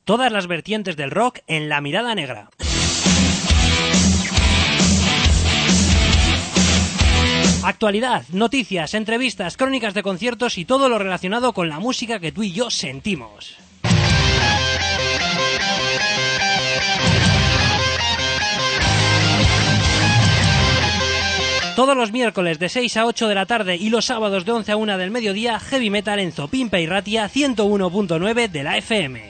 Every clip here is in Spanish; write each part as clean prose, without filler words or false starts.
Todas las vertientes del rock en La Mirada Negra. Actualidad, noticias, entrevistas, crónicas de conciertos y todo lo relacionado con la música que tú y yo sentimos. Todos los miércoles de 6 a 8 de la tarde y los sábados de 11 a 1 del mediodía, Heavy Metal en Zopimpa y Ratia 101.9 de la FM.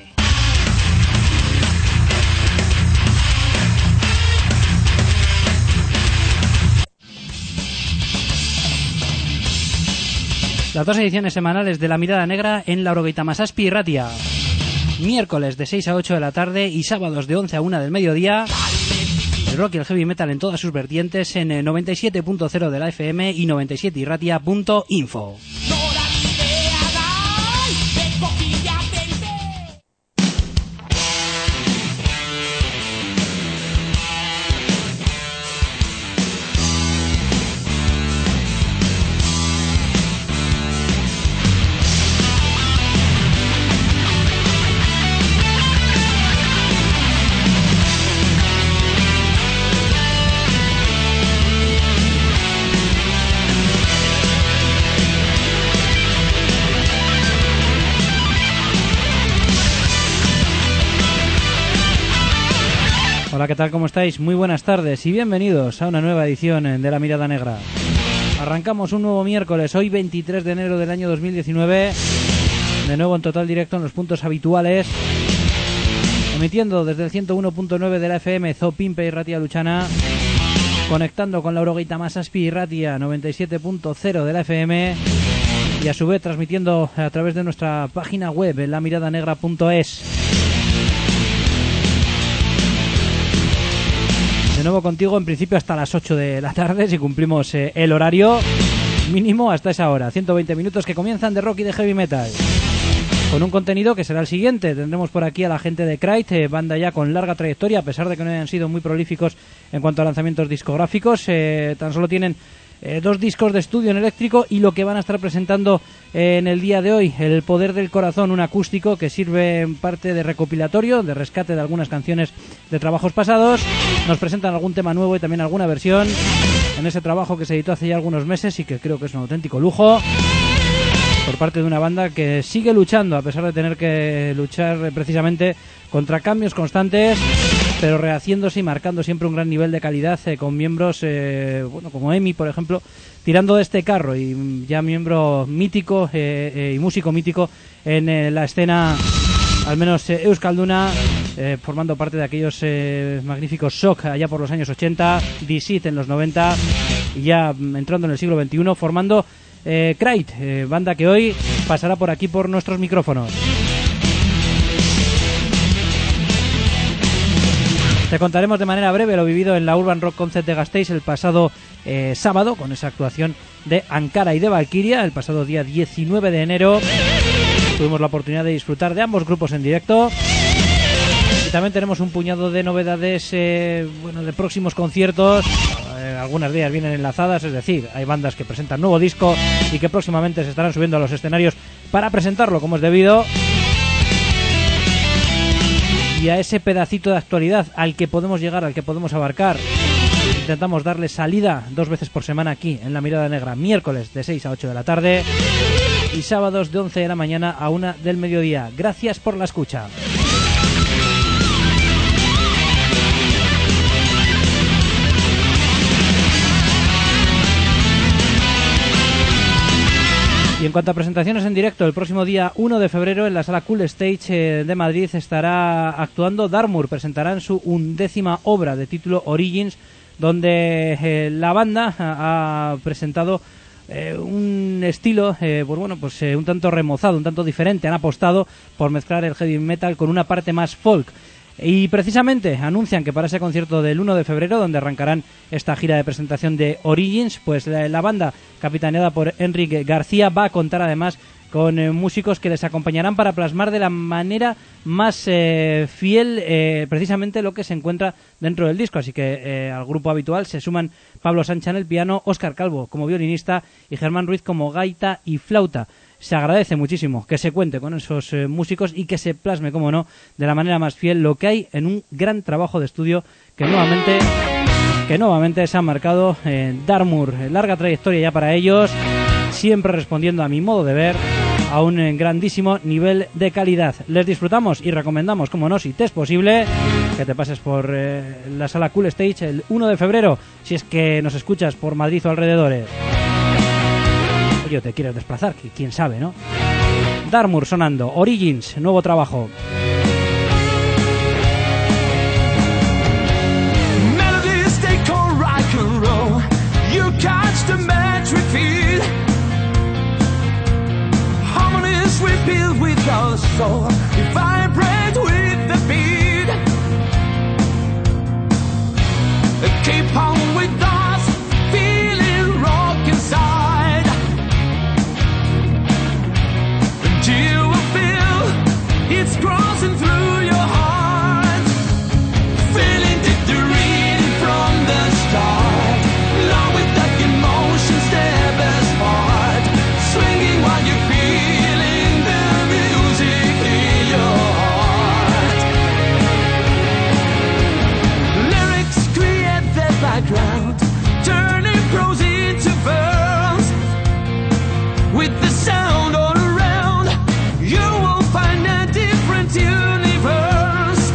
Las dos ediciones semanales de La Mirada Negra en la Orogeita Masaspi y Ratia. Miércoles de 6 a 8 de la tarde y sábados de 11 a 1 del mediodía. El rock y el heavy metal en todas sus vertientes en 97.0 de la FM y 97irratia.info. Hola, ¿qué tal? ¿Cómo estáis? Muy buenas tardes y bienvenidos a una nueva edición de La Mirada Negra. Arrancamos un nuevo miércoles, hoy 23 de enero del año 2019, de nuevo en total directo en los puntos habituales, emitiendo desde el 101.9 de la FM Zopimpa y Ratia Luchana, conectando con la Orogeita Masaspi y Ratia 97.0 de la FM y a su vez transmitiendo a través de nuestra página web en lamiradanegra.es. De nuevo contigo, en principio hasta las 8 de la tarde, si cumplimos el horario mínimo hasta esa hora. 120 minutos que comienzan de rock y de heavy metal. Con un contenido que será el siguiente. Tendremos por aquí a la gente de Crite, banda ya con larga trayectoria, a pesar de que no hayan sido muy prolíficos en cuanto a lanzamientos discográficos. Tan solo tienen 2 discos de estudio en eléctrico y lo que van a estar presentando en el día de hoy, El Poder del Corazón, un acústico que sirve en parte de recopilatorio, de rescate de algunas canciones de trabajos pasados. Nos presentan algún tema nuevo y también alguna versión en ese trabajo que se editó hace ya algunos meses y que creo que es un auténtico lujo por parte de una banda que sigue luchando, a pesar de tener que luchar precisamente contra cambios constantes, pero rehaciéndose y marcando siempre un gran nivel de calidad, con miembros como Emi, por ejemplo, tirando de este carro, y ya miembro mítico y músico mítico en la escena, al menos euskalduna, formando parte de aquellos magníficos Shock allá por los años 80, Disit en los 90, y ya entrando en el siglo XXI, formando Crite, banda que hoy pasará por aquí por nuestros micrófonos. Te contaremos de manera breve lo vivido en la Urban Rock Concert de Gasteiz el pasado sábado, con esa actuación de Ankara y de Valkyria, el pasado día 19 de enero. Tuvimos la oportunidad de disfrutar de ambos grupos en directo. Y también tenemos un puñado de novedades de próximos conciertos. Algunas de ellas vienen enlazadas, es decir, hay bandas que presentan nuevo disco y que próximamente se estarán subiendo a los escenarios para presentarlo como es debido. Y a ese pedacito de actualidad al que podemos llegar, al que podemos abarcar, intentamos darle salida 2 veces por semana aquí en La Mirada Negra, miércoles de 6 a 8 de la tarde y sábados de 11 de la mañana a 1 del mediodía. Gracias por la escucha. Y en cuanto a presentaciones en directo, el próximo día 1 de febrero en la sala Cool Stage de Madrid estará actuando Darmour. Presentarán su 11ª obra de título Origins, donde la banda ha presentado un estilo un tanto remozado, un tanto diferente. Han apostado por mezclar el heavy metal con una parte más folk. Y precisamente anuncian que para ese concierto del 1 de febrero, donde arrancarán esta gira de presentación de Origins, pues la banda, capitaneada por Enrique García, va a contar además con músicos que les acompañarán para plasmar de la manera más fiel precisamente lo que se encuentra dentro del disco. Así que al grupo habitual se suman Pablo Sancha en el piano, Óscar Calvo como violinista y Germán Ruiz como gaita y flauta. se agradece muchísimo que se cuente con esos músicos y que se plasme, como no, de la manera más fiel lo que hay en un gran trabajo de estudio que nuevamente se ha marcado Dartmoor. Larga trayectoria ya para ellos, siempre respondiendo, a mi modo de ver, a un grandísimo nivel de calidad. Les disfrutamos y recomendamos, como no, si te es posible, que te pases por la sala Cool Stage el 1 de febrero, si es que nos escuchas por Madrid o alrededores. Oye, te quieres desplazar, que quién sabe, ¿no? Dartmoor sonando, Origins, nuevo trabajo. Melodies take on rock and roll. You catch the metric feed. Harmonies we build with our soul. We vibrate with the beat. Keep on with us, feeling rock inside. Until you will feel it's crossing through your heart. Feeling the reading from the start. Love with that emotion, step as part. Swinging while you're feeling the music in your heart. Lyrics create the background, turning prose into verse. With the sound all around, you will find a different universe.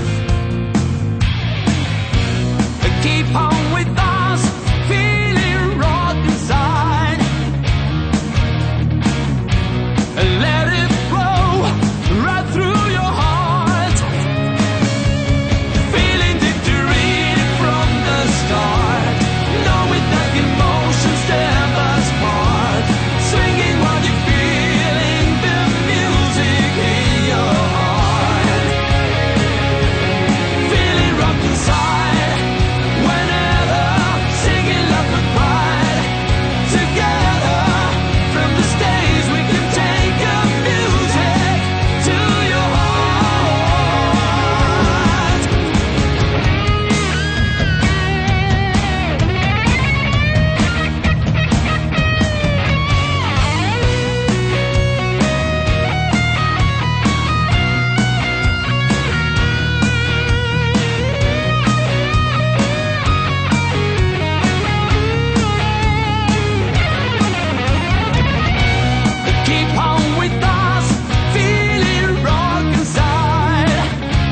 Keep on with us, feeling rock inside. Let it flow right through your heart. Feeling the reading from the start. Knowing that emotion step us apart. Swinging while you're feeling the music in your heart. Feeling rock inside. Whenever singing love with pride. Together from the stage we can take our music to your heart. Keep on with us, feeling rock inside.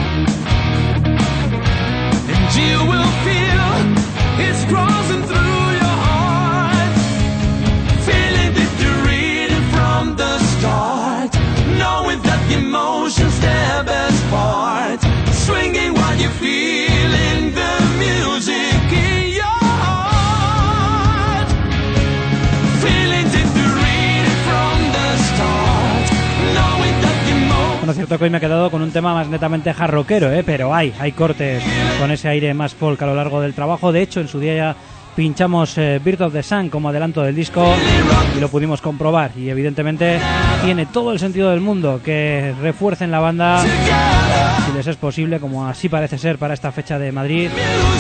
And you will feel it's crossing through your heart. Feeling the reading from the start. Knowing that the emotions step as part. Swinging while you're feeling the music in your heart. Feeling the reading from the start. Knowing that the emotions. Bueno, es cierto que hoy me he quedado con un tema más netamente hard rockero, pero hay cortes con ese aire más folk a lo largo del trabajo. De hecho, en su día ya pinchamos Birth of the Sun como adelanto del disco y lo pudimos comprobar. Y evidentemente tiene todo el sentido del mundo que refuercen la banda, si les es posible, como así parece ser para esta fecha de Madrid,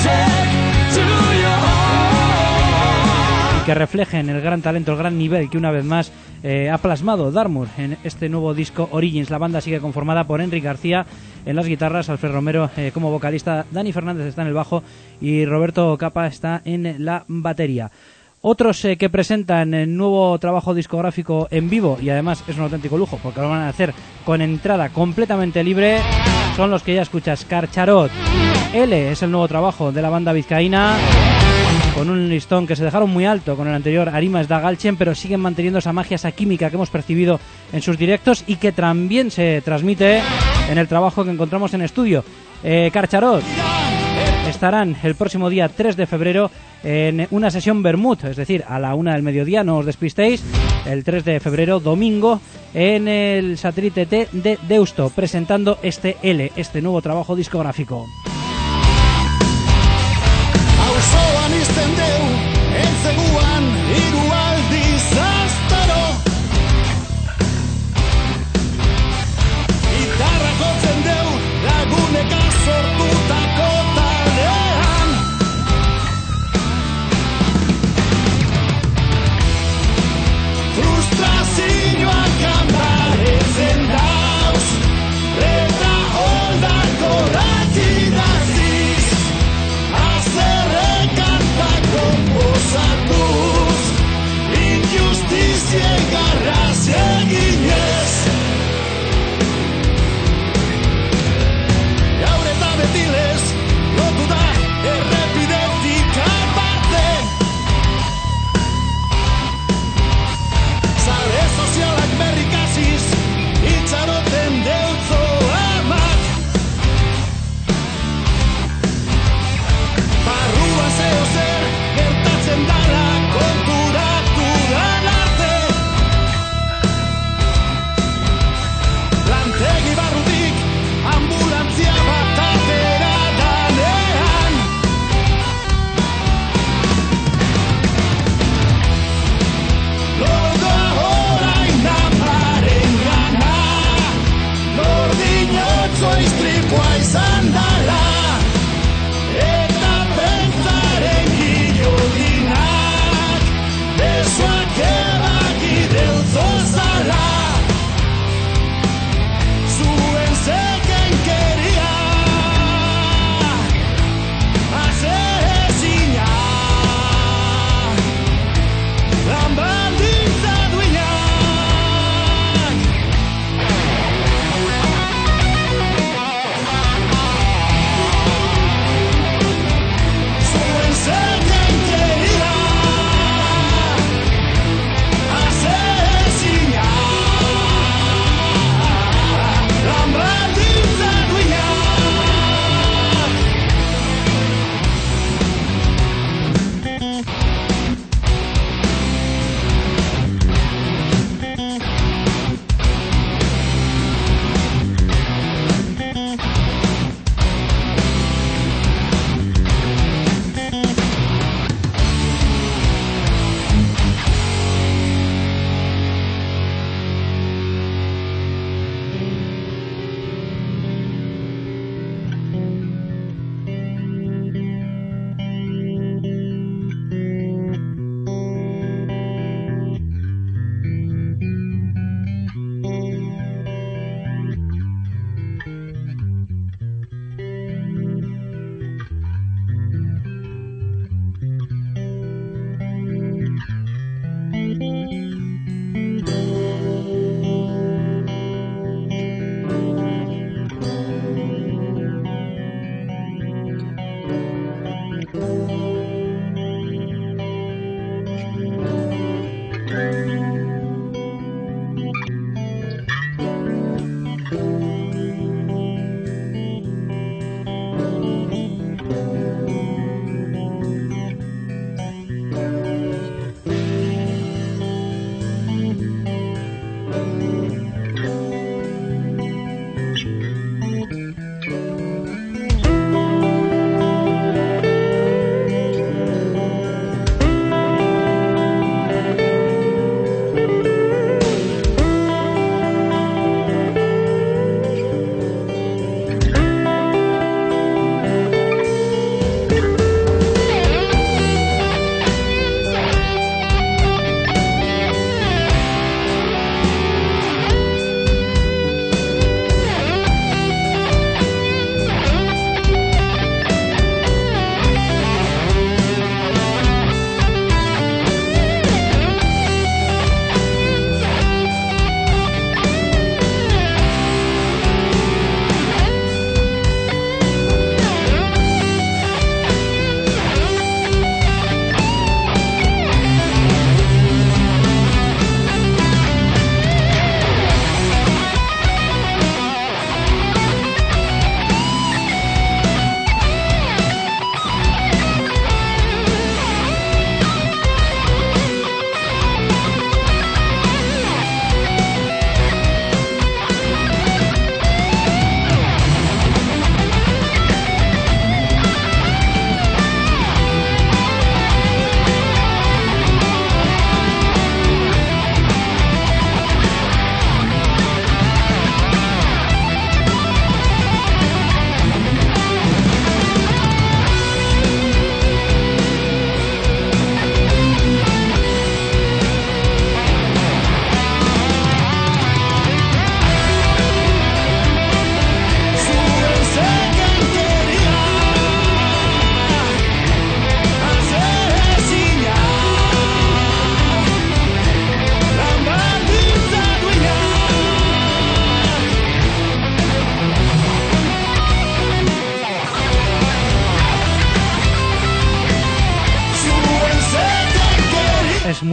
y que reflejen el gran talento, el gran nivel que una vez más ha plasmado Dartmoor en este nuevo disco Origins. La banda sigue conformada por Enric García en las guitarras, Alfred Romero como vocalista, Dani Fernández está en el bajo y Roberto Capa está en la batería. Otros que presentan el nuevo trabajo discográfico en vivo, y además es un auténtico lujo porque lo van a hacer con entrada completamente libre, son los que ya escuchas. Carcharot, L es el nuevo trabajo de la banda vizcaína, con un listón que se dejaron muy alto con el anterior Arimas da Galchen, pero siguen manteniendo esa magia, esa química que hemos percibido en sus directos y que también se transmite en el trabajo que encontramos en estudio. Carcharot estarán el próximo día 3 de febrero en una sesión Bermud, es decir, a la 1 del mediodía, no os despistéis, el 3 de febrero, domingo, en el Satélite T de Deusto, presentando este L, este nuevo trabajo discográfico. Auzoan izten deu, entzeguan, hiru aldiz astero. Gitarra jotzen deu, laguneka sortutako taldean. Frustrazioak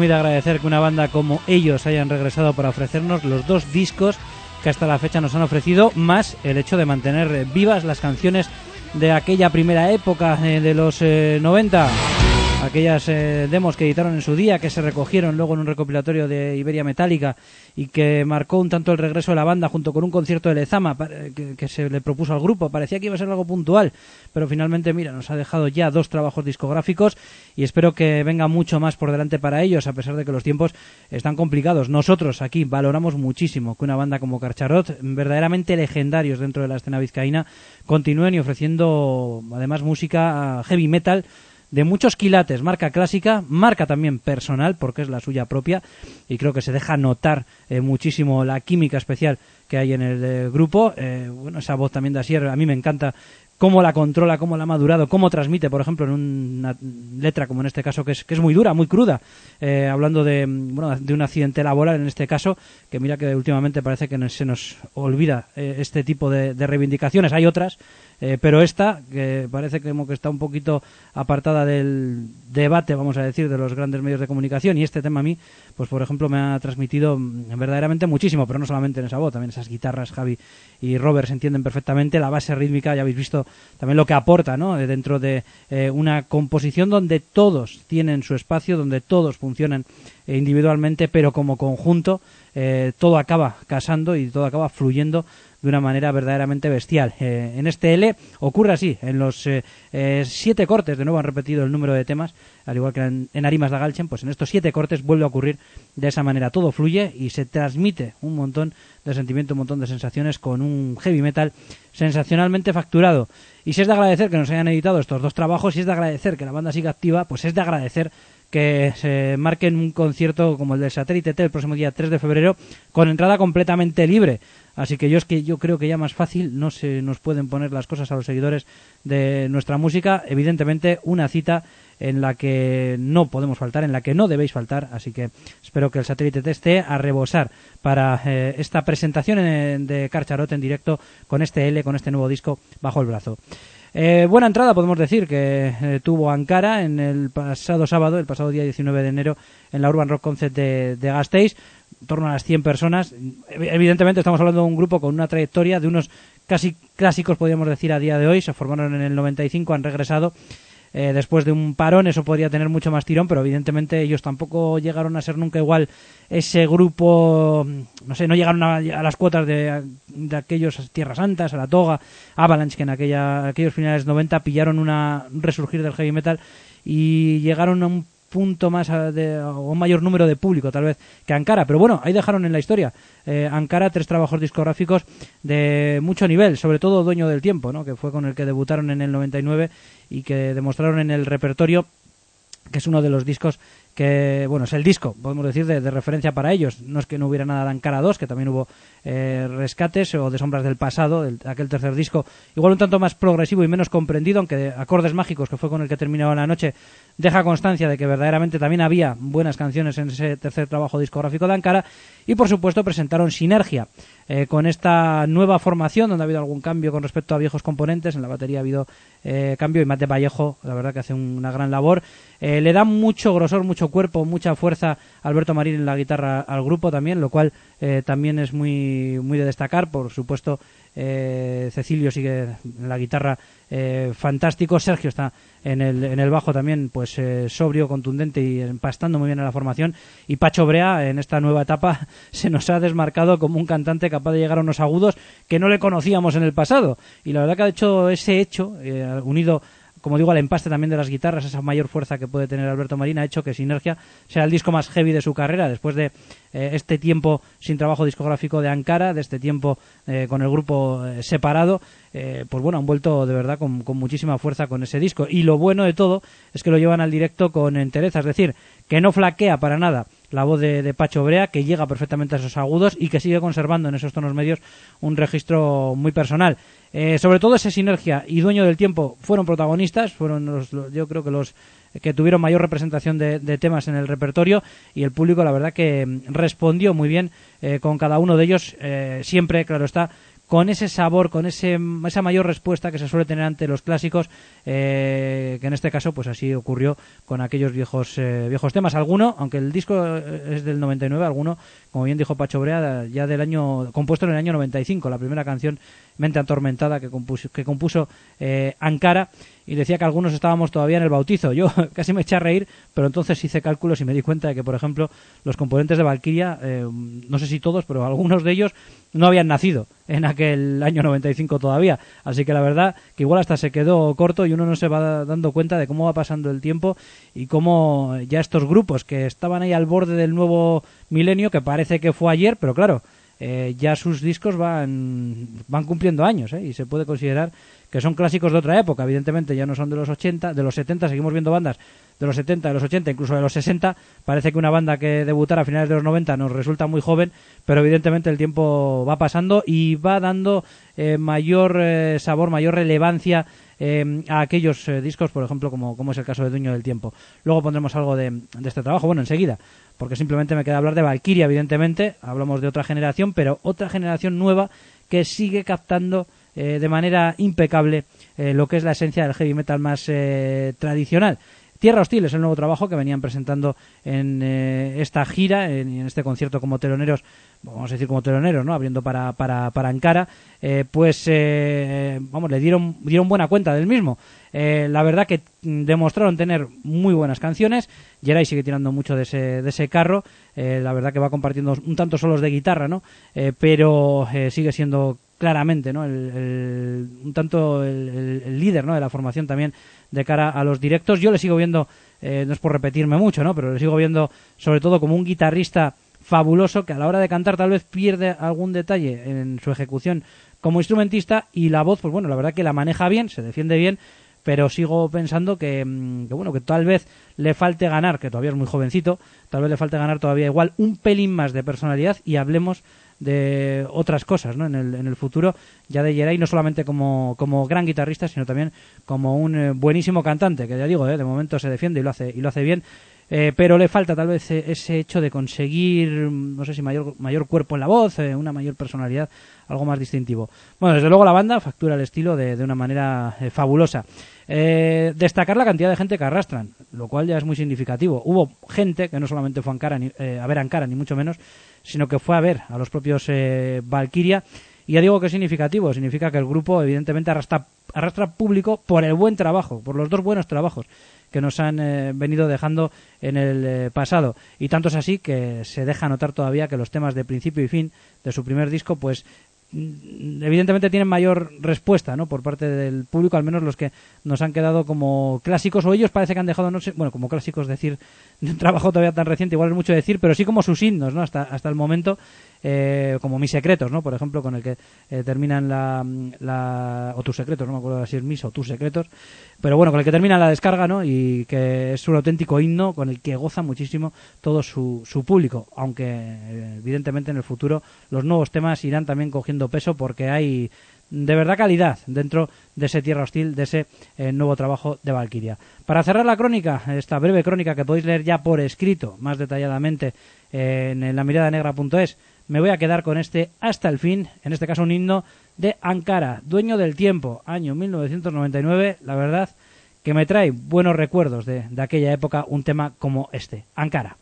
muy de agradecer que una banda como ellos hayan regresado para ofrecernos los 2 discos que hasta la fecha nos han ofrecido, más el hecho de mantener vivas las canciones de aquella primera época de los 90, aquellas demos que editaron en su día, que se recogieron luego en un recopilatorio de Iberia Metálica y que marcó un tanto el regreso de la banda junto con un concierto de Lezama que se le propuso al grupo. Parecía que iba a ser algo puntual, pero finalmente, mira, nos ha dejado ya 2 trabajos discográficos y espero que venga mucho más por delante para ellos, a pesar de que los tiempos están complicados. Nosotros aquí valoramos muchísimo que una banda como Carcharot, verdaderamente legendarios dentro de la escena vizcaína, continúen y ofreciendo además música heavy metal de muchos quilates, marca clásica, marca también personal, porque es la suya propia, y creo que se deja notar muchísimo la química especial que hay en el grupo. Bueno, esa voz también de Asier, a mí me encanta cómo la controla, cómo la ha madurado, cómo transmite, por ejemplo, en una letra como en este caso, que es muy dura, muy cruda, hablando de un accidente laboral en este caso, que mira que últimamente parece que se nos olvida este tipo de reivindicaciones. Hay otras, pero esta, que parece como que está un poquito apartada del debate, vamos a decir, de los grandes medios de comunicación, y este tema a mí, pues por ejemplo, me ha transmitido verdaderamente muchísimo, pero no solamente en esa voz, también esas guitarras. Javi y Robert se entienden perfectamente, la base rítmica, ya habéis visto también lo que aporta, ¿no?, dentro de una composición donde todos tienen su espacio, donde todos funcionan individualmente, pero como conjunto todo acaba casando y todo acaba fluyendo de una manera verdaderamente bestial. En este L ocurre así, en los 7 cortes, de nuevo han repetido el número de temas, al igual que en Arimas da Galchen, pues en estos 7 cortes vuelve a ocurrir de esa manera, todo fluye y se transmite un montón de sentimiento, un montón de sensaciones con un heavy metal sensacionalmente facturado. Y si es de agradecer que nos hayan editado estos 2 trabajos, si es de agradecer que la banda siga activa, pues es de agradecer que se marquen un concierto como el del Satélite T el próximo día 3 de febrero con entrada completamente libre. Así que yo creo que ya más fácil no se nos pueden poner las cosas a los seguidores de nuestra música. Evidentemente una cita en la que no podemos faltar, en la que no debéis faltar, así que espero que el Satélite T esté a rebosar para esta presentación de Carcharot en directo con este L, con este nuevo disco bajo el brazo. Buena entrada, podemos decir, que tuvo Ankara en el pasado sábado, el pasado día 19 de enero, en la Urban Rock Concert de Gasteiz, en torno a las 100 personas. Evidentemente estamos hablando de un grupo con una trayectoria, de unos casi clásicos, podríamos decir, a día de hoy. Se formaron en el 95, han regresado después de un parón. Eso podría tener mucho más tirón, pero evidentemente ellos tampoco llegaron a ser nunca igual ese grupo, no sé, no llegaron a las cuotas de aquellos Tierras Santas, a la Toga, Avalanche, que en aquellos finales 90 pillaron un resurgir del heavy metal y llegaron a un punto más o un mayor número de público tal vez que Ankara, pero bueno, ahí dejaron en la historia Ankara 3 trabajos discográficos de mucho nivel, sobre todo Dueño del Tiempo, ¿no?, que fue con el que debutaron en el 99 y que demostraron en el repertorio que es uno de los discos que, bueno, es el disco, podemos decir, de referencia para ellos. No es que no hubiera nada de Ankara 2, que también hubo rescates, o de Sombras del Pasado, aquel tercer disco, igual un tanto más progresivo y menos comprendido, aunque Acordes Mágicos, que fue con el que terminaba la noche, deja constancia de que verdaderamente también había buenas canciones en ese tercer trabajo discográfico de Ankara. Y por supuesto presentaron Sinergia, con esta nueva formación, donde ha habido algún cambio con respecto a viejos componentes. En la batería ha habido cambio, y Mate Vallejo, la verdad que hace una gran labor. Le da mucho grosor, mucho cuerpo, mucha fuerza Alberto Marín en la guitarra al grupo también, lo cual también es muy, muy de destacar. Por supuesto, Cecilio sigue en la guitarra, fantástico. Sergio está en el bajo también, pues sobrio, contundente y empastando muy bien a la formación. Y Pacho Brea, en esta nueva etapa, se nos ha desmarcado como un cantante capaz de llegar a unos agudos que no le conocíamos en el pasado. Y la verdad que ha hecho ese hecho, unido, como digo, al empaste también de las guitarras, esa mayor fuerza que puede tener Alberto Marín, ha hecho que Sinergia sea el disco más heavy de su carrera, después de este tiempo sin trabajo discográfico de Ankara, de este tiempo con el grupo separado. Pues bueno, han vuelto de verdad con muchísima fuerza con ese disco. Y lo bueno de todo es que lo llevan al directo con entereza, es decir, que no flaquea para nada la voz de Pacho Brea, que llega perfectamente a esos agudos y que sigue conservando en esos tonos medios un registro muy personal. Sobre todo esa Sinergia y Dueño del Tiempo fueron protagonistas, fueron yo creo que los que tuvieron mayor representación de temas en el repertorio, y el público la verdad que respondió muy bien con cada uno de ellos, siempre, claro está, con ese sabor, con esa mayor respuesta que se suele tener ante los clásicos, que en este caso pues así ocurrió con aquellos viejos temas. Alguno, aunque el disco es del 99, alguno, como bien dijo Pacho Brea, ya del año compuesto en el año 95, la primera canción Mente Atormentada que compuso Ankara, y decía que algunos estábamos todavía en el bautizo. Yo casi me eché a reír, pero entonces hice cálculos y me di cuenta de que, por ejemplo, los componentes de Valkyria, no sé si todos, pero algunos de ellos no habían nacido en aquel año 95 todavía. Así que la verdad que igual hasta se quedó corto y uno no se va dando cuenta de cómo va pasando el tiempo y cómo ya estos grupos que estaban ahí al borde del nuevo milenio, que parece que fue ayer, pero claro, ya sus discos van cumpliendo años, y se puede considerar que son clásicos de otra época. Evidentemente ya no son de los 80, de los 70, seguimos viendo bandas de los 70, de los 80, incluso de los 60. Parece que una banda que debutara a finales de los 90 nos resulta muy joven, pero evidentemente el tiempo va pasando y va dando mayor sabor, mayor relevancia a aquellos discos, por ejemplo, como es el caso de Dueño del Tiempo. Luego pondremos algo de este trabajo, bueno, enseguida, porque simplemente me queda hablar de Valkyria, evidentemente. Hablamos de otra generación, pero otra generación nueva que sigue captando de manera impecable lo que es la esencia del heavy metal más tradicional. Tierra Hostil es el nuevo trabajo que venían presentando en esta gira, en este concierto como teloneros, vamos a decir como teloneros, ¿no? Abriendo para Ankara, le dieron buena cuenta del mismo. La verdad que demostraron tener muy buenas canciones. Geray sigue tirando mucho de ese carro. La verdad que va compartiendo un tanto solos de guitarra, ¿no? Pero sigue siendo claramente, ¿no? Un tanto el líder, ¿no? De la formación también de cara a los directos. Yo le sigo viendo, no es por repetirme mucho, ¿no? Pero le sigo viendo sobre todo como un guitarrista fabuloso que a la hora de cantar tal vez pierde algún detalle en su ejecución como instrumentista, y la voz, pues bueno, la verdad que la maneja bien, se defiende bien, pero sigo pensando que tal vez le falte ganar, que todavía es muy jovencito, tal vez le falte ganar todavía igual un pelín más de personalidad, y hablemos de otras cosas, ¿no? En el futuro ya de Geray, no solamente como gran guitarrista, sino también como un buenísimo cantante, que ya digo, de momento se defiende y lo hace bien, pero le falta tal vez ese hecho de conseguir, no sé si mayor cuerpo en la voz, una mayor personalidad, algo más distintivo. Bueno, desde luego la banda factura el estilo de una manera fabulosa. Destacar la cantidad de gente que arrastran, lo cual ya es muy significativo. Hubo gente que no solamente fue a ver Ankara, ni mucho menos, sino que fue a ver a los propios Valkyria. Y ya digo que es significativo, significa que el grupo evidentemente arrastra público por el buen trabajo, por los dos buenos trabajos que nos han venido dejando en el pasado. Y tanto es así que se deja notar todavía que los temas de principio y fin de su primer disco, pues evidentemente tienen mayor respuesta, ¿no? Por parte del público, al menos los que nos han quedado como clásicos, o ellos parece que han dejado, no sé, bueno, como clásicos, decir de un trabajo todavía tan reciente igual es mucho decir, pero sí como sus himnos, ¿no? Hasta el momento, como Mis Secretos, ¿no? Por ejemplo, con el que terminan o Tus Secretos, no me acuerdo si es Mis o Tus Secretos, pero bueno, con el que termina la descarga, ¿no? Y que es un auténtico himno con el que goza muchísimo todo su público, aunque evidentemente en el futuro los nuevos temas irán también cogiendo peso, porque hay de verdad calidad dentro de ese Tierra Hostil, de ese nuevo trabajo de Valkyria. Para cerrar la crónica, esta breve crónica que podéis leer ya por escrito más detalladamente en lamiradanegra.es, me voy a quedar con este Hasta el Fin, en este caso un himno de Ankara, Dueño del Tiempo, año 1999. La verdad que me trae buenos recuerdos de aquella época un tema como este, Ankara.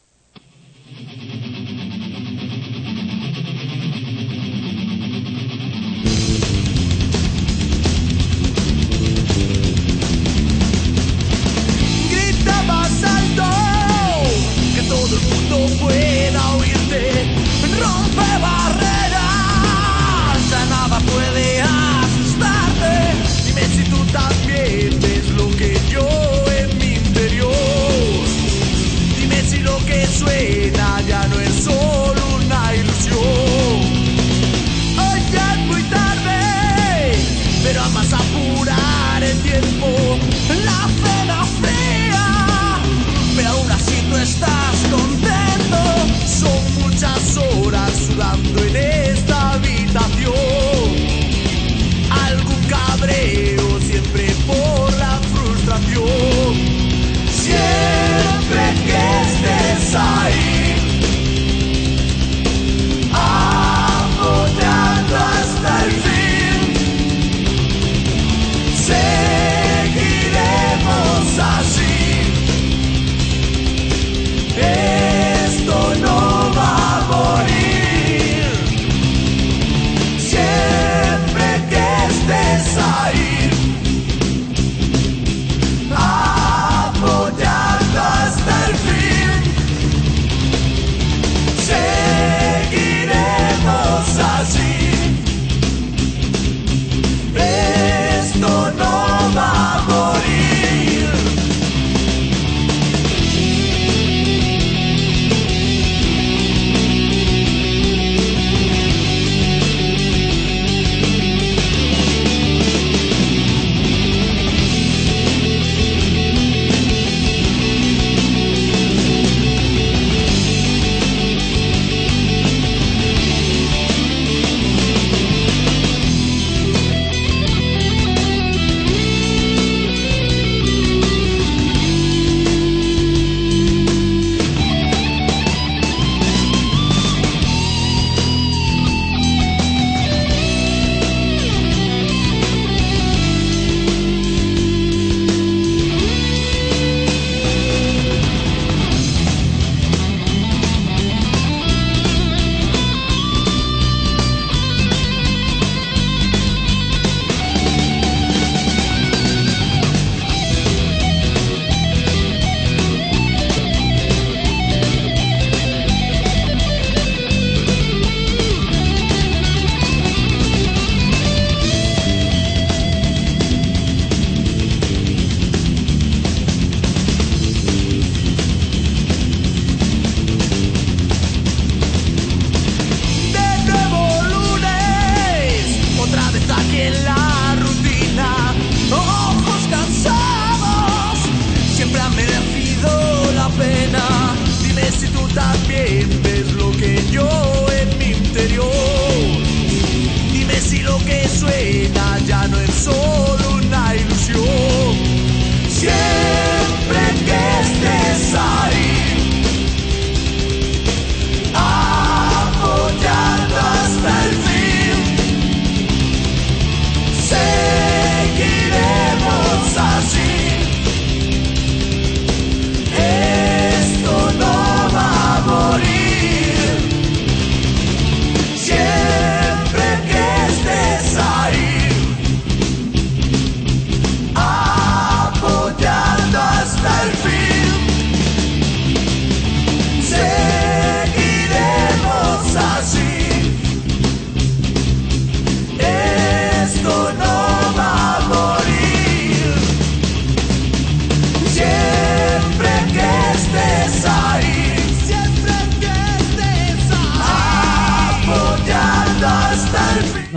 Más alto, que todo el mundo pueda oírte. Rompe barreras, ya nada puede asustarte. Dime si tú también ves lo que yo en mi interior. Dime si lo que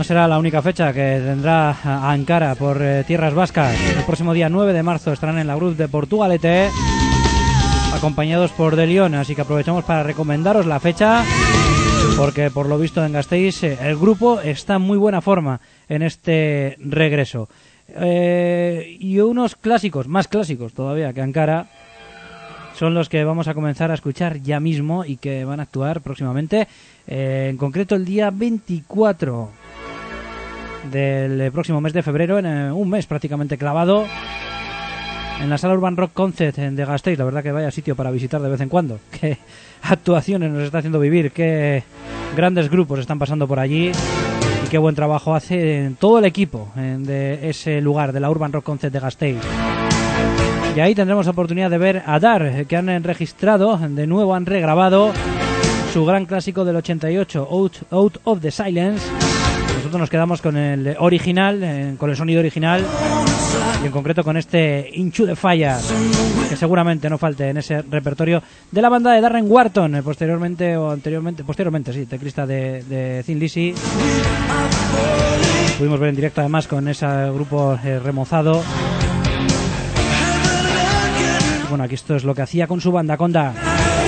será la única fecha que tendrá a Ankara por tierras vascas. El próximo día 9 de marzo estarán en la Cruz de Portugalete, acompañados por De León, así que aprovechamos para recomendaros la fecha, porque por lo visto en Gasteiz el grupo está en muy buena forma en este regreso. Y unos clásicos, más clásicos todavía que Ankara, son los que vamos a comenzar a escuchar ya mismo y que van a actuar próximamente, en concreto el día 24 del próximo mes de febrero, en un mes prácticamente clavado, en la sala Urban Rock Concert de Gasteiz. La verdad que vaya sitio para visitar de vez en cuando. Qué actuaciones nos está haciendo vivir, qué grandes grupos están pasando por allí y qué buen trabajo hace todo el equipo de ese lugar, de la Urban Rock Concert de Gasteiz. Y ahí tendremos la oportunidad de ver a Dar, que han registrado, de nuevo han regrabado su gran clásico del 88, Out of the Silence. Nosotros nos quedamos con el original, con el sonido original, y en concreto con este Into the Fire, que seguramente no falte en ese repertorio de la banda de Darren Warton, posteriormente, sí, teclista de Thin Lizzy. Pudimos ver en directo además con ese grupo remozado. Bueno, aquí esto es lo que hacía con su banda, con Dar.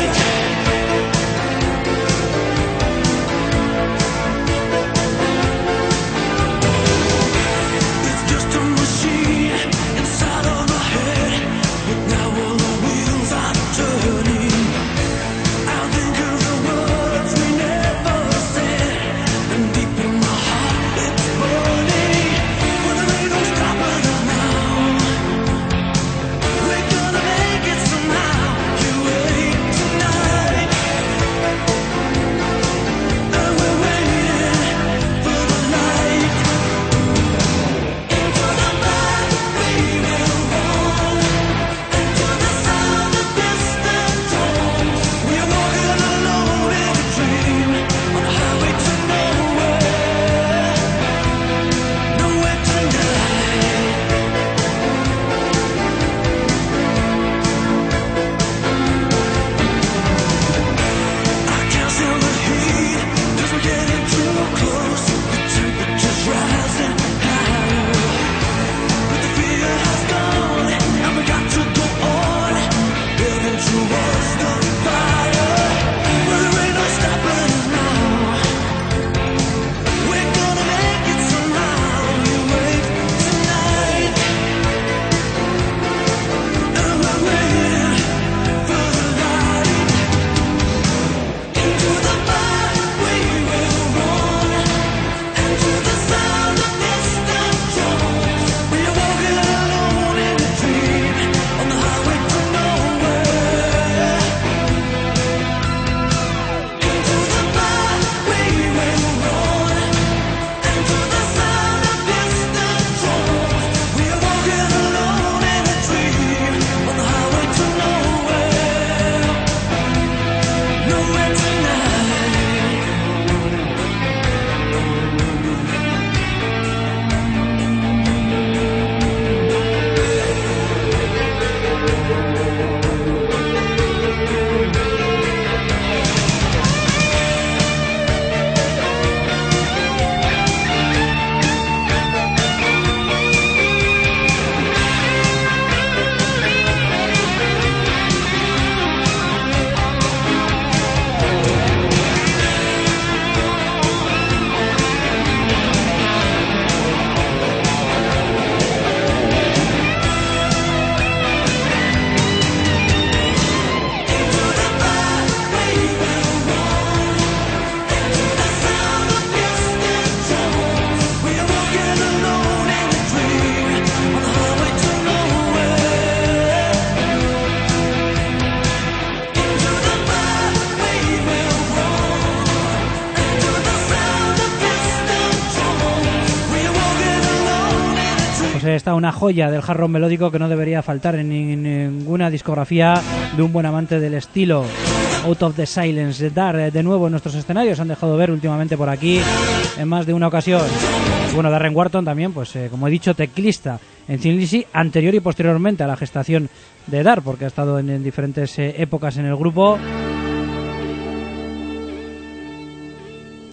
Está una joya del hard rock melódico que no debería faltar en ninguna discografía de un buen amante del estilo. Out of the Silence, Dar, de nuevo en nuestros escenarios, han dejado ver últimamente por aquí en más de una ocasión. Bueno, Darren Warton también, pues como he dicho, teclista en Thin Lizzy, anterior y posteriormente a la gestación de Dar, porque ha estado en diferentes épocas en el grupo.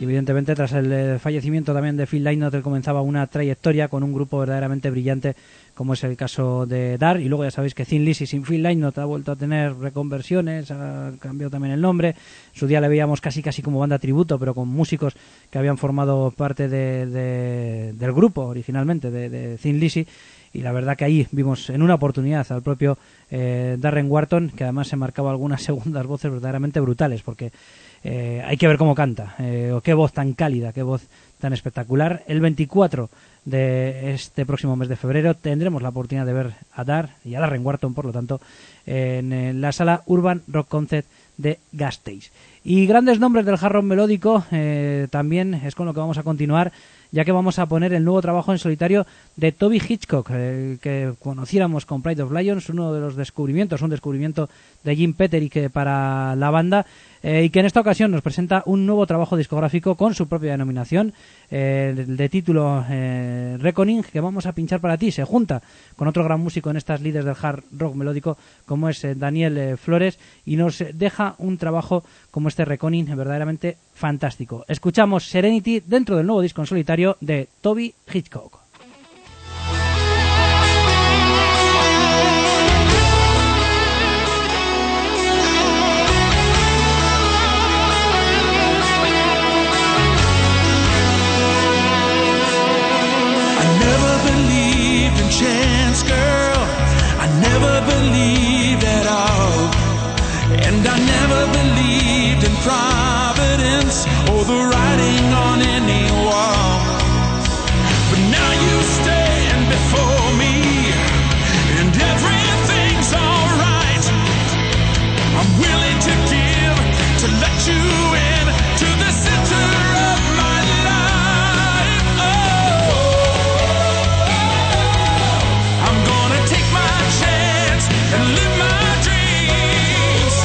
Y evidentemente tras el fallecimiento también de Phil Lynott, él comenzaba una trayectoria con un grupo verdaderamente brillante, como es el caso de Dar. Y luego ya sabéis que Thin Lizzy sin Phil Lynott ha vuelto a tener reconversiones, ha cambiado también el nombre. En su día le veíamos casi como banda tributo, pero con músicos que habían formado parte del grupo originalmente de Thin Lizzy. Y la verdad que ahí vimos en una oportunidad al propio Darren Wharton, que además se marcaba algunas segundas voces verdaderamente brutales, porque hay que ver cómo canta, qué voz tan cálida, qué voz tan espectacular. El 24 de este próximo mes de febrero tendremos la oportunidad de ver a Dar y a Darren Wharton, por lo tanto, en la sala Urban Rock Concert de Gasteiz. Y grandes nombres del hard rock melódico también es con lo que vamos a continuar, ya que vamos a poner el nuevo trabajo en solitario de Toby Hitchcock, que conociéramos con Pride of Lions, un descubrimiento de Jim Petterick para la banda, y que en esta ocasión nos presenta un nuevo trabajo discográfico con su propia denominación, de título Reckoning, que vamos a pinchar para ti. Se junta con otro gran músico en estas líderes del hard rock melódico, como es Daniel Flores, y nos deja un trabajo como este Reckoning verdaderamente fantástico. Escuchamos Serenity dentro del nuevo disco en solitario de Toby Hitchcock. Chance, girl, I never believed at all, and I never believed in providence or the writing on any wall. But now you stand before me, and everything's alright. I'm willing to give, to let you in, to the center of my life. Oh, I'm gonna take my chance and live my dreams,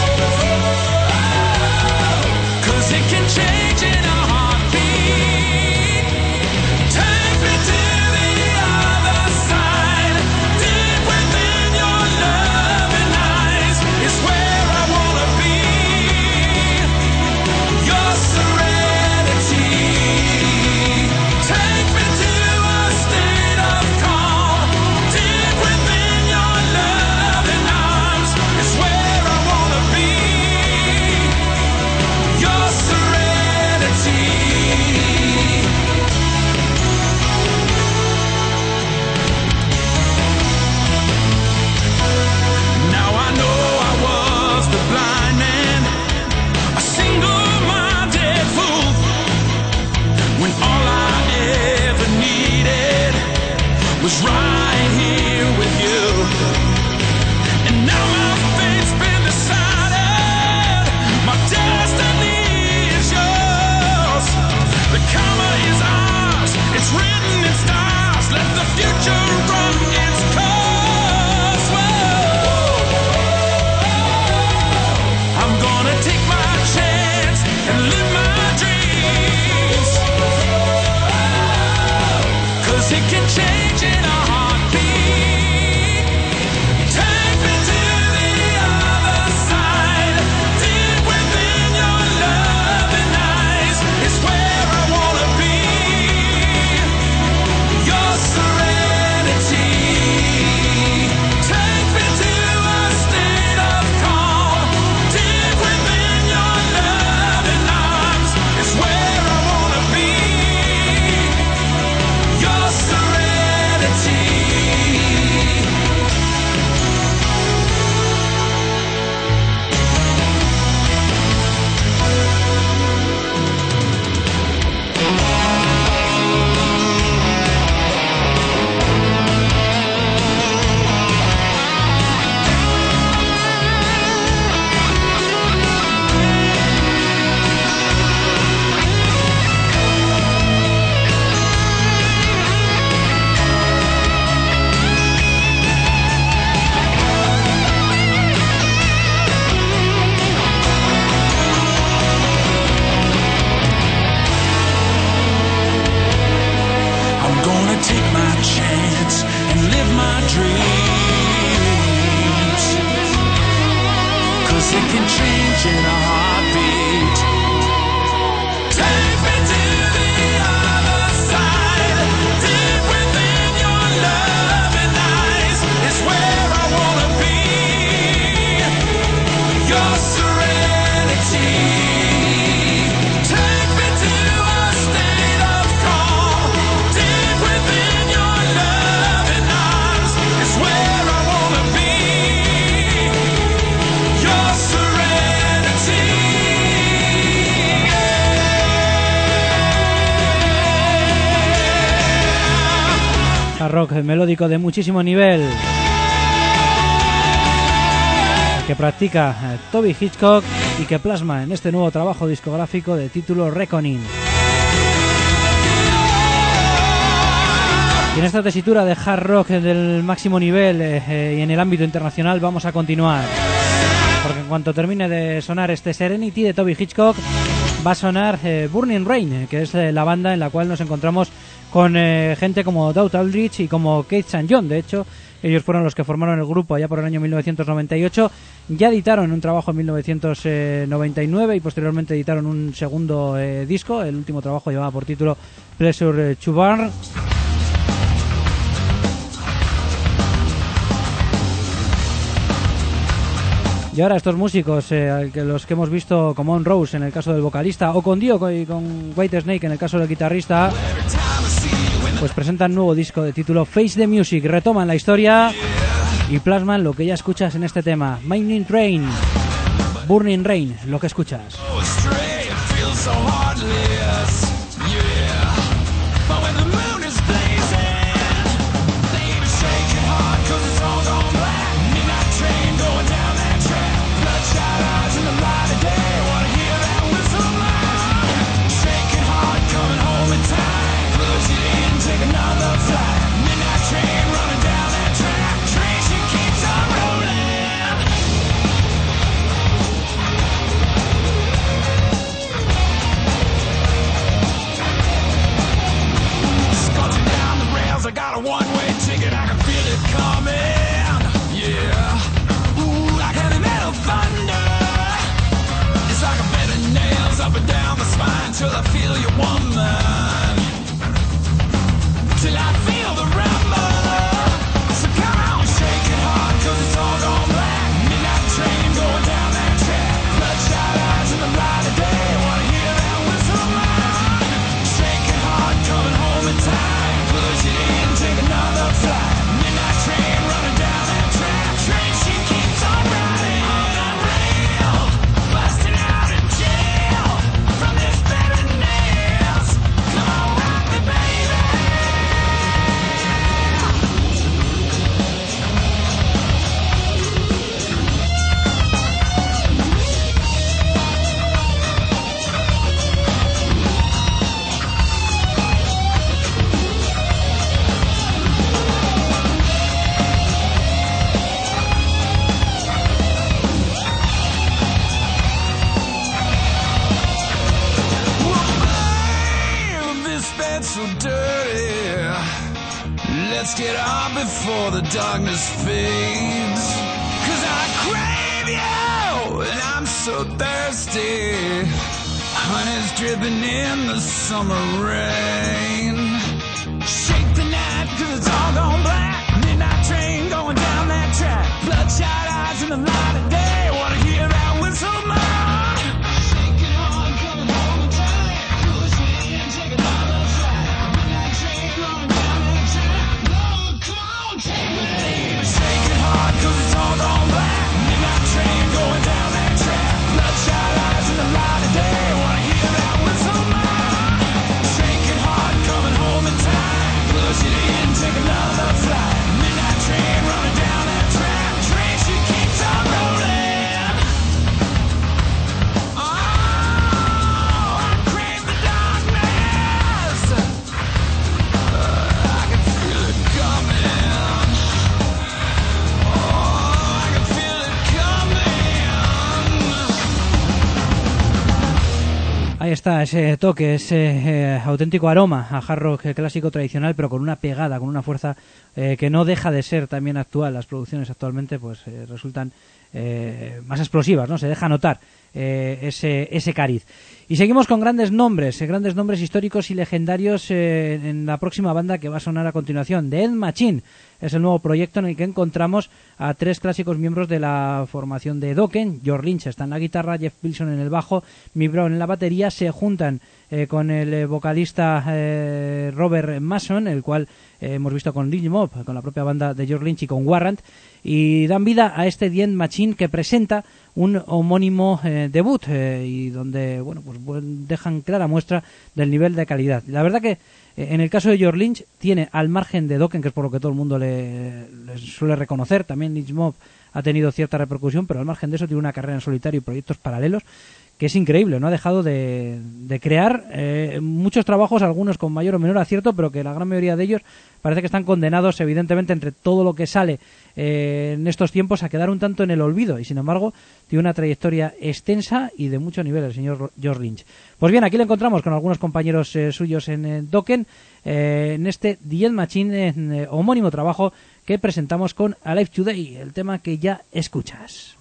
'cause it can change in a heartbeat. Take me to the other side. Deep within your loving eyes is where I wanna be. Your serenity. Take me to a state of calm. Deep within your loving arms is where I wanna be. Your serenity. Now I know I was the blind man, a single-minded fool, when all I ever needed was right here with you. And now my fate's been decided, my destiny is yours. The karma is ours, it's written in stars. Let the future run its course. Whoa. I'm gonna take my chance and live my dreams, 'cause it can change in a heartbeat. Take me to the other side. Deep within your loving eyes is where I wanna be. Your serenity. Take me to a state of calm. Deep within your loving arms is where I wanna be. Your serenity. I'm gonna take my chance and live my dreams, 'cause it can change in a heartbeat. Take me to hard rock melódico de muchísimo nivel que practica Toby Hitchcock y que plasma en este nuevo trabajo discográfico de título Reckoning. Y en esta tesitura de hard rock del máximo nivel y en el ámbito internacional vamos a continuar, porque en cuanto termine de sonar este Serenity de Toby Hitchcock va a sonar Burning Rain, que es la banda en la cual nos encontramos con gente como Doug Aldrich y como Keith St. John. De hecho, ellos fueron los que formaron el grupo allá por el año 1998. Ya editaron un trabajo en 1999 y posteriormente editaron un segundo disco. El último trabajo llevaba por título Pleasure to Burn. Y ahora estos músicos, los que hemos visto como On Rose en el caso del vocalista, o con Dio y con Whitesnake en el caso del guitarrista, pues presentan un nuevo disco de título Face the Music. Retoman la historia y plasman lo que ya escuchas en este tema, Mining Train, Burning Rain, lo que escuchas. I got a one-way ticket, I can feel it coming, yeah. Ooh, like heavy metal thunder. It's like a bed of nails up and down the spine till I feel you, woman. Till I feel the rumble. So come on, shake it hard, cause it's all gone black. Midnight train going down that track. Bloodshot eyes in the light of day. Wanna hear that whistle loud? Shake it hard, coming home in time. Push it in, take another flight. Midnight train running down that track. Train she keeps on riding on that rail. Busting out of jail from this bed of nails. Come on, rock me, baby. So dirty. Let's get on before the darkness fades. Cause I crave you and I'm so thirsty. Honey's dripping in the summer rain. Shake the night cause it's all gone black. Midnight train going down that track. Bloodshot eyes in the light of day. Wanna hear that whistle more? Shake it hard, coming home in time. Push it in, take another flight. Midnight train going down that track. Lord, come on, take me. Shake it hard cause it's all gone black. Midnight train going down that track. Bloodshot eyes in the light of day. Wanna hear that whistle more? Shake it hard, coming home in time. Push it in, take another flight. Midnight train running down that track. Train she keeps on rolling. Oh, I crave the darkness. I can feel it coming. Oh, I can feel it coming. Ahí está, ese toque, ese auténtico aroma a hard rock clásico tradicional, pero con una pegada, con una fuerza que no deja de ser también actual. Las producciones actualmente pues resultan más explosivas, ¿no? Se deja notar ese cariz. Y seguimos con grandes nombres históricos y legendarios en la próxima banda que va a sonar a continuación. The End Machine es el nuevo proyecto en el que encontramos a tres clásicos miembros de la formación de Dokken. George Lynch está en la guitarra, Jeff Pilson en el bajo, Mick Brown en la batería. Se juntan con el vocalista Robert Mason, el cual hemos visto con Lynch Mob, con la propia banda de George Lynch y con Warrant, y dan vida a este The End Machine, que presenta un homónimo debut y donde pues dejan clara muestra del nivel de calidad. La verdad que en el caso de George Lynch tiene, al margen de Dokken, que es por lo que todo el mundo le suele reconocer, también Lynch Mob ha tenido cierta repercusión, pero al margen de eso tiene una carrera en solitario y proyectos paralelos que es increíble. No ha dejado de crear muchos trabajos, algunos con mayor o menor acierto, pero que la gran mayoría de ellos parece que están condenados, evidentemente, entre todo lo que sale en estos tiempos, a quedar un tanto en el olvido, y sin embargo tiene una trayectoria extensa y de mucho nivel el señor George Lynch. Pues bien, aquí lo encontramos con algunos compañeros suyos en Dokken, en este The End Machine, homónimo trabajo que presentamos con Alive Today, el tema que ya escuchas.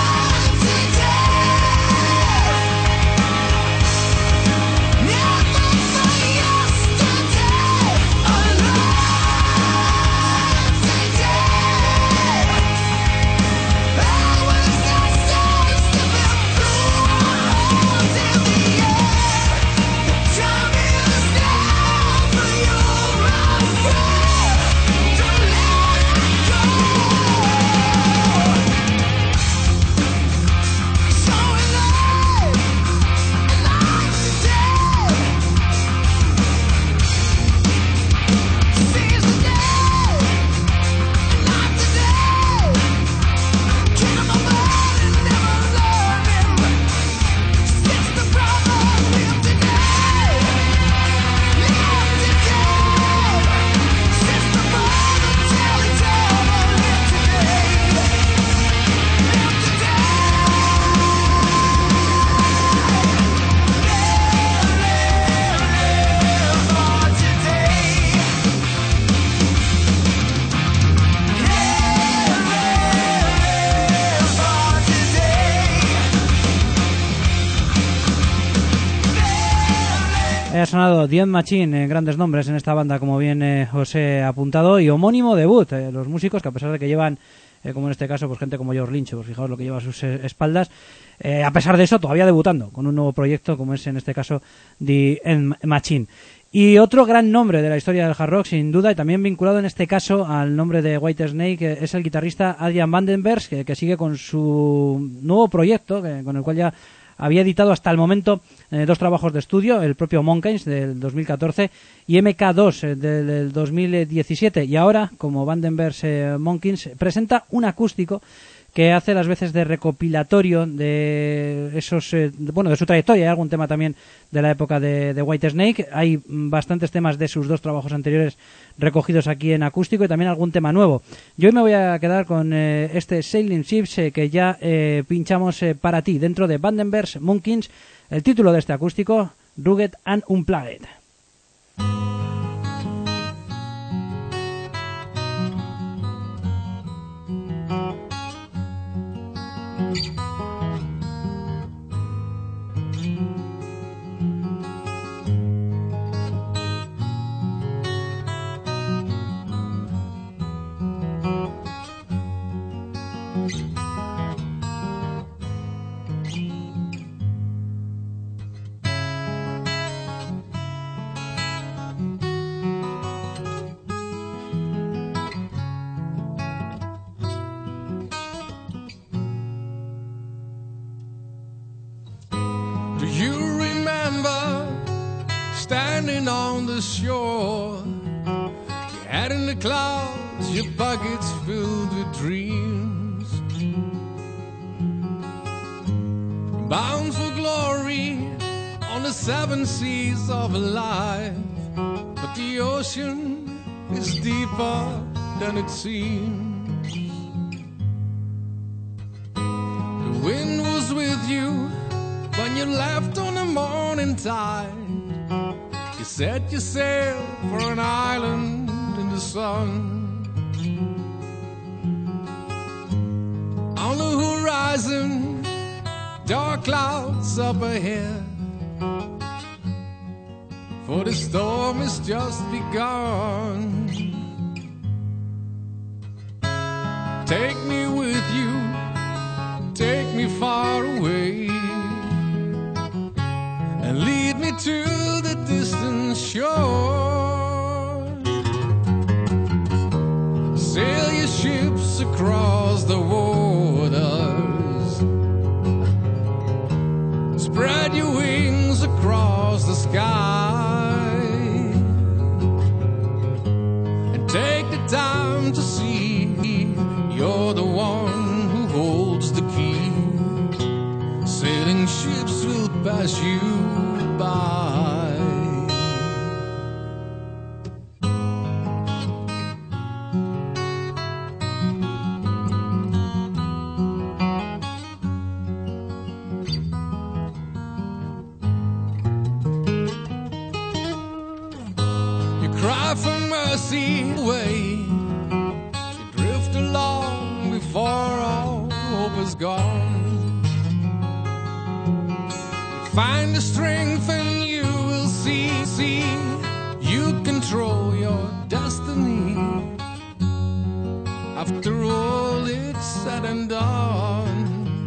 Alive today. Ha sonado The End Machine, grandes nombres en esta banda, como bien os he apuntado, y homónimo debut. Los músicos, que a pesar de que llevan, como en este caso, pues gente como George Lynch, pues fijaos lo que lleva a sus espaldas, a pesar de eso, todavía debutando con un nuevo proyecto, como es en este caso The End Machine. Y otro gran nombre de la historia del hard rock, sin duda, y también vinculado en este caso al nombre de Whitesnake, es el guitarrista Adrian Vandenberg, que sigue con su nuevo proyecto, con el cual ya había editado hasta el momento 2 trabajos de estudio, el propio Monkey's del 2014 y MK2 del 2017. Y ahora, como Vandenberg Monkey's, presenta un acústico que hace las veces de recopilatorio de esos, de su trayectoria. Hay algún tema también de la época de Whitesnake. Hay bastantes temas de sus 2 trabajos anteriores recogidos aquí en acústico y también algún tema nuevo. Yo hoy me voy a quedar con este Sailing Ships que ya pinchamos para ti dentro de Vandenberg Monkey's. El título de este acústico, Rugged and Unplugged. Standing on the shore, your head in the clouds, your pockets filled with dreams, bound for glory on the 7 seas of life. But the ocean is deeper than it seems. The wind was with you when you left on the morning tide. You set your sail for an island in the sun. On the horizon, dark clouds up ahead, for the storm has just begun. Take me with you, take me far away, and lead me to the distant shore. Sail your ships across the waters, spread your wings across the sky, and take the time to see you're the one who holds the key. Sailing ships will pass you by. You cry for mercy away, you drift along before all hope is gone. Find the strength and you will see you control your destiny. After all it's said and done,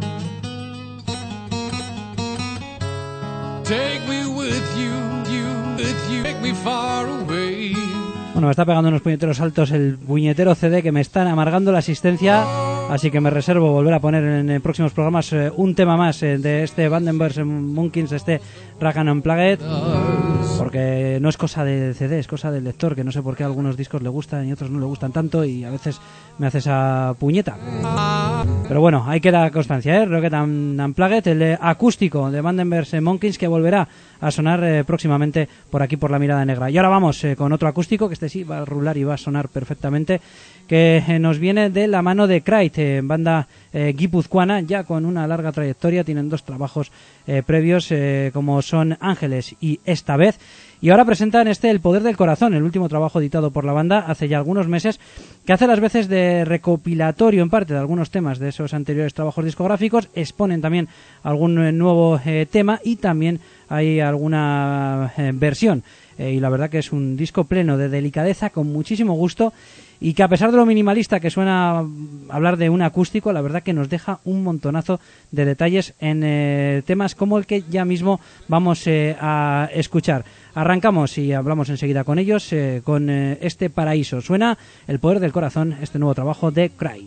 take me with you, take me far away. Bueno, me está pegando unos puñeteros saltos el puñetero CD que me están amargando la asistencia, así que me reservo volver a poner en próximos programas un tema más de este Vandenberg Monkey's, de este Rock and Unplugged, porque no es cosa de CD, es cosa del lector, que no sé por qué a algunos discos le gustan y otros no le gustan tanto, y a veces me hace esa puñeta. Pero bueno, ahí queda constancia, Rock and Unplugged, el acústico de Vandenberg Monkey's, que volverá a sonar próximamente por aquí, por La Mirada Negra. Y ahora vamos con otro acústico, que este sí va a rular y va a sonar perfectamente, que nos viene de la mano de Crite, banda guipuzcoana ya con una larga trayectoria. Tienen 2 trabajos previos como son Ángeles y Esta Vez, Y ahora presentan El Poder del Corazón, el último trabajo editado por la banda hace ya algunos meses, que hace las veces de recopilatorio en parte de algunos temas de esos anteriores trabajos discográficos. Exponen también algún nuevo tema y también hay alguna versión. Y la verdad que es un disco pleno de delicadeza, con muchísimo gusto, y que a pesar de lo minimalista que suena hablar de un acústico, la verdad que nos deja un montonazo de detalles en temas como el que ya mismo vamos a escuchar. Arrancamos y hablamos enseguida con ellos, con este Paraíso. Suena El Poder del Corazón, este nuevo trabajo de Craig.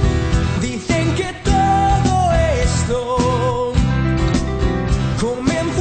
Dicen que todo esto comenzó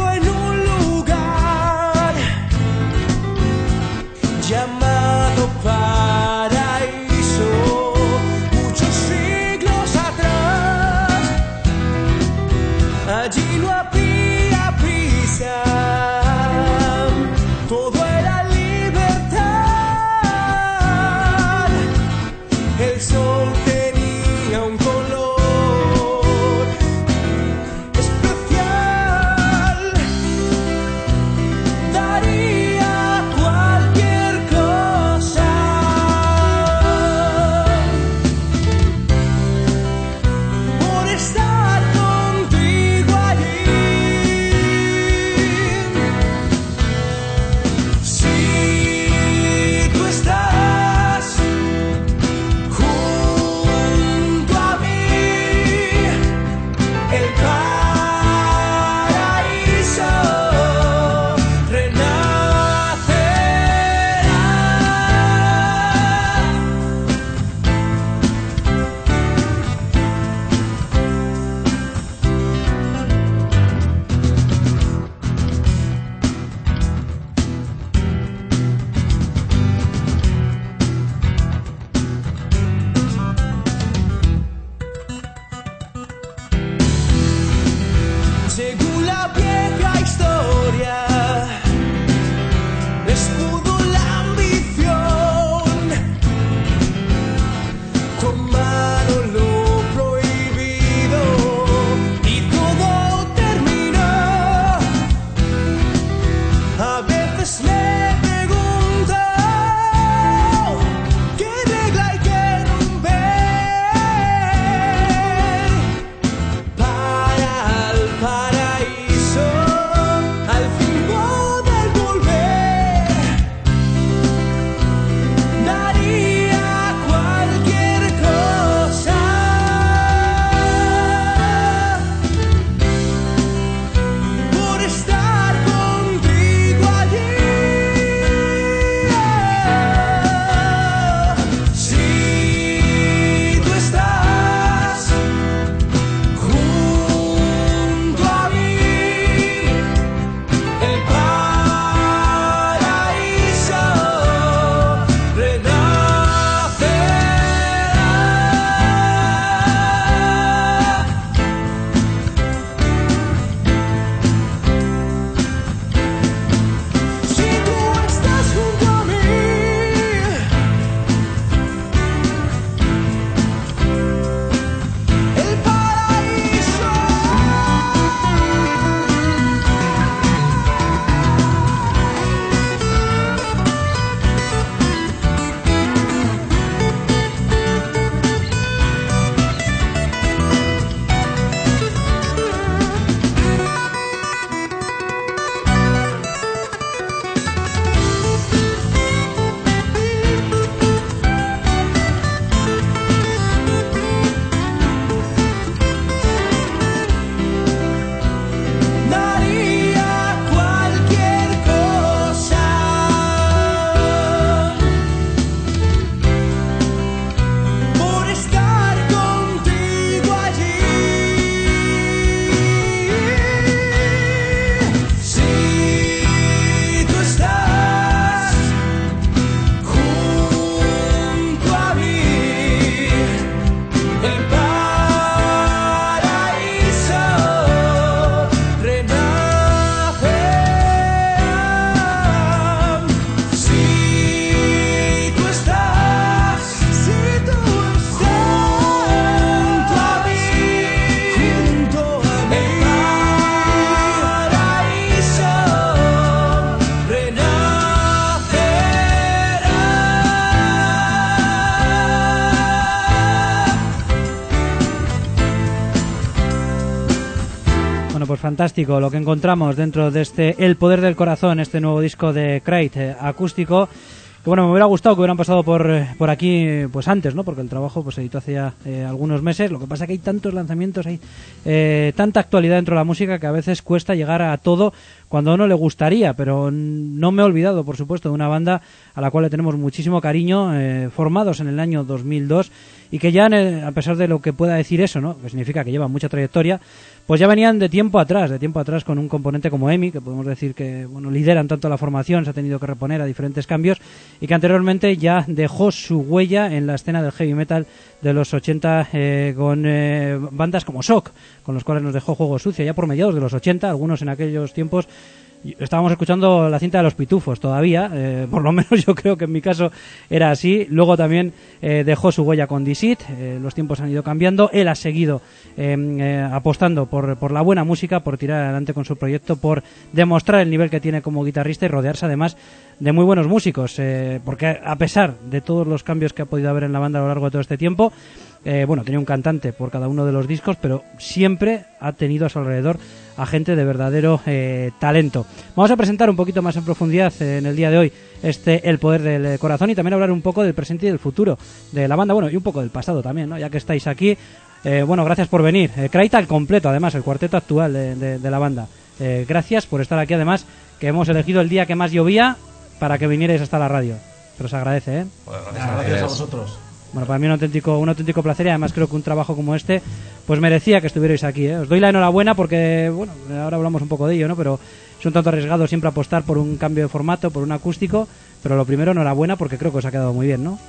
fantástico lo que encontramos dentro de este El Poder del Corazón, este nuevo disco de Crate acústico. Que bueno, me hubiera gustado que hubieran pasado por aquí pues antes, ¿no? Porque el trabajo pues se editó hace ya algunos meses. Lo que pasa es que hay tantos lanzamientos, hay tanta actualidad dentro de la música que a veces cuesta llegar a todo cuando a uno le gustaría, pero no me he olvidado, por supuesto, de una banda a la cual le tenemos muchísimo cariño, formados en el año 2002 y que ya, a pesar de lo que pueda decir eso, ¿no? Que significa que lleva mucha trayectoria, pues ya venían de tiempo atrás con un componente como EMI, que podemos decir que bueno, lideran tanto la formación, se ha tenido que reponer a diferentes cambios y que anteriormente ya dejó su huella en la escena del heavy metal de los 80 con bandas como Shock, con los cuales nos dejó Juego Sucio ya por mediados de los 80, algunos en aquellos tiempos. Estábamos escuchando la cinta de los Pitufos todavía, por lo menos yo creo que en mi caso era así. Luego también dejó su huella con Disit, los tiempos han ido cambiando, él ha seguido apostando por la buena música, por tirar adelante con su proyecto, por demostrar el nivel que tiene como guitarrista y rodearse además de muy buenos músicos, porque a pesar de todos los cambios que ha podido haber en la banda a lo largo de todo este tiempo, bueno, tenía un cantante por cada uno de los discos, pero siempre ha tenido a su alrededor a gente de verdadero talento. Vamos a presentar un poquito más en profundidad en el día de hoy El Poder del Corazón y también hablar un poco del presente y del futuro de la banda, bueno, y un poco del pasado también, ¿no? Ya que estáis aquí. Bueno, gracias por venir. Crate al completo, además, el cuarteto actual de la banda. Gracias por estar aquí, además, que hemos elegido el día que más llovía para que vinierais hasta la radio. Pero os agradece, ¿eh? Bueno, gracias a vosotros. Bueno, para mí un auténtico placer y además creo que un trabajo como este pues merecía que estuvierais aquí, ¿eh? Os doy la enhorabuena porque, bueno, ahora hablamos un poco de ello, ¿no? Pero es un tanto arriesgado siempre apostar por un cambio de formato, por un acústico, pero lo primero, enhorabuena porque creo que os ha quedado muy bien, ¿no?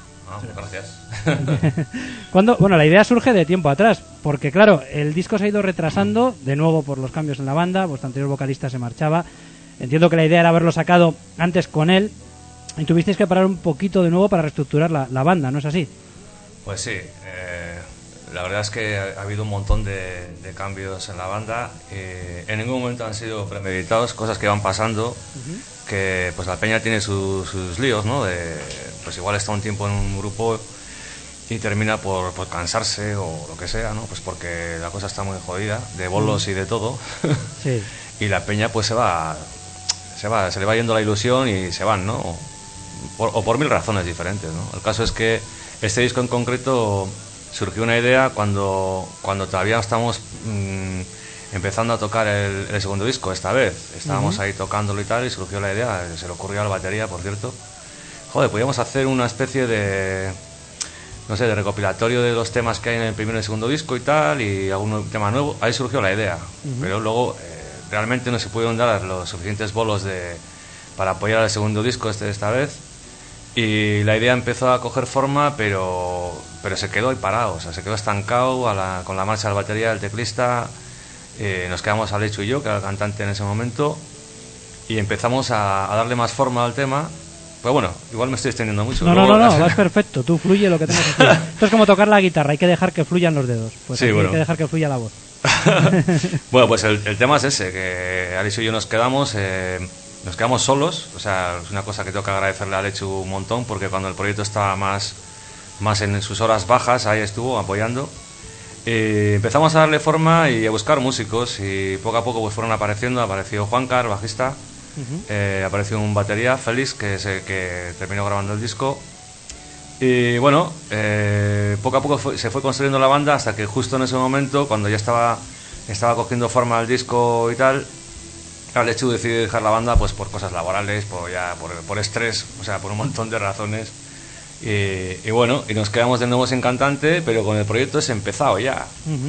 Gracias. Bueno, la idea surge de tiempo atrás, porque claro, el disco se ha ido retrasando, de nuevo por los cambios en la banda, vuestro anterior vocalista se marchaba. Entiendo que la idea era haberlo sacado antes con él, y tuvisteis que parar un poquito de nuevo para reestructurar la banda, ¿no es así? Pues sí, la verdad es que ha habido un montón de cambios en la banda. En ningún momento han sido premeditados, cosas que van pasando, que pues la peña tiene sus líos, ¿no? Pues igual está un tiempo en un grupo y termina por cansarse o lo que sea, ¿no? Pues porque la cosa está muy jodida, de bolos y de todo. Sí. Y la peña pues se le va yendo la ilusión y se van, ¿no? O por mil razones diferentes, ¿no? El caso es que este disco en concreto surgió una idea cuando todavía estamos empezando a tocar el segundo disco. Esta vez estábamos ahí tocándolo y tal, y surgió la idea, se le ocurrió a la batería, por cierto, joder, podíamos hacer una especie de, no sé, de recopilatorio de los temas que hay en el primero y el segundo disco y tal, y algún tema nuevo. Ahí surgió la idea, pero luego realmente no se pudieron dar los suficientes bolos para apoyar al segundo disco esta vez. Y la idea empezó a coger forma, pero se quedó ahí parado, o sea, se quedó estancado con la marcha de la batería del teclista. Nos quedamos Alechu y yo, que era el cantante en ese momento, y empezamos a darle más forma al tema. Pues bueno, igual me estoy extendiendo mucho. No, vas perfecto, tú fluye lo que tengas que fluir. Esto es como tocar la guitarra, hay que dejar que fluyan los dedos, pues sí, bueno. Hay que dejar que fluya la voz. Bueno, pues el tema es ese, que Alechu y yo nos quedamos solos, o sea, es una cosa que tengo que agradecerle a Alechu un montón, porque cuando el proyecto estaba más en sus horas bajas, ahí estuvo apoyando. Y empezamos a darle forma y a buscar músicos, y poco a poco pues fueron apareció Juancar, bajista, apareció un batería, Félix, que terminó grabando el disco. Y bueno, poco a poco se fue construyendo la banda, hasta que justo en ese momento, cuando ya estaba cogiendo forma el disco y tal, Alechu decidió dejar la banda pues por cosas laborales, por estrés, o sea, por un montón de razones. Y bueno, y nos quedamos de nuevo sin cantante, pero con el proyecto es empezado ya.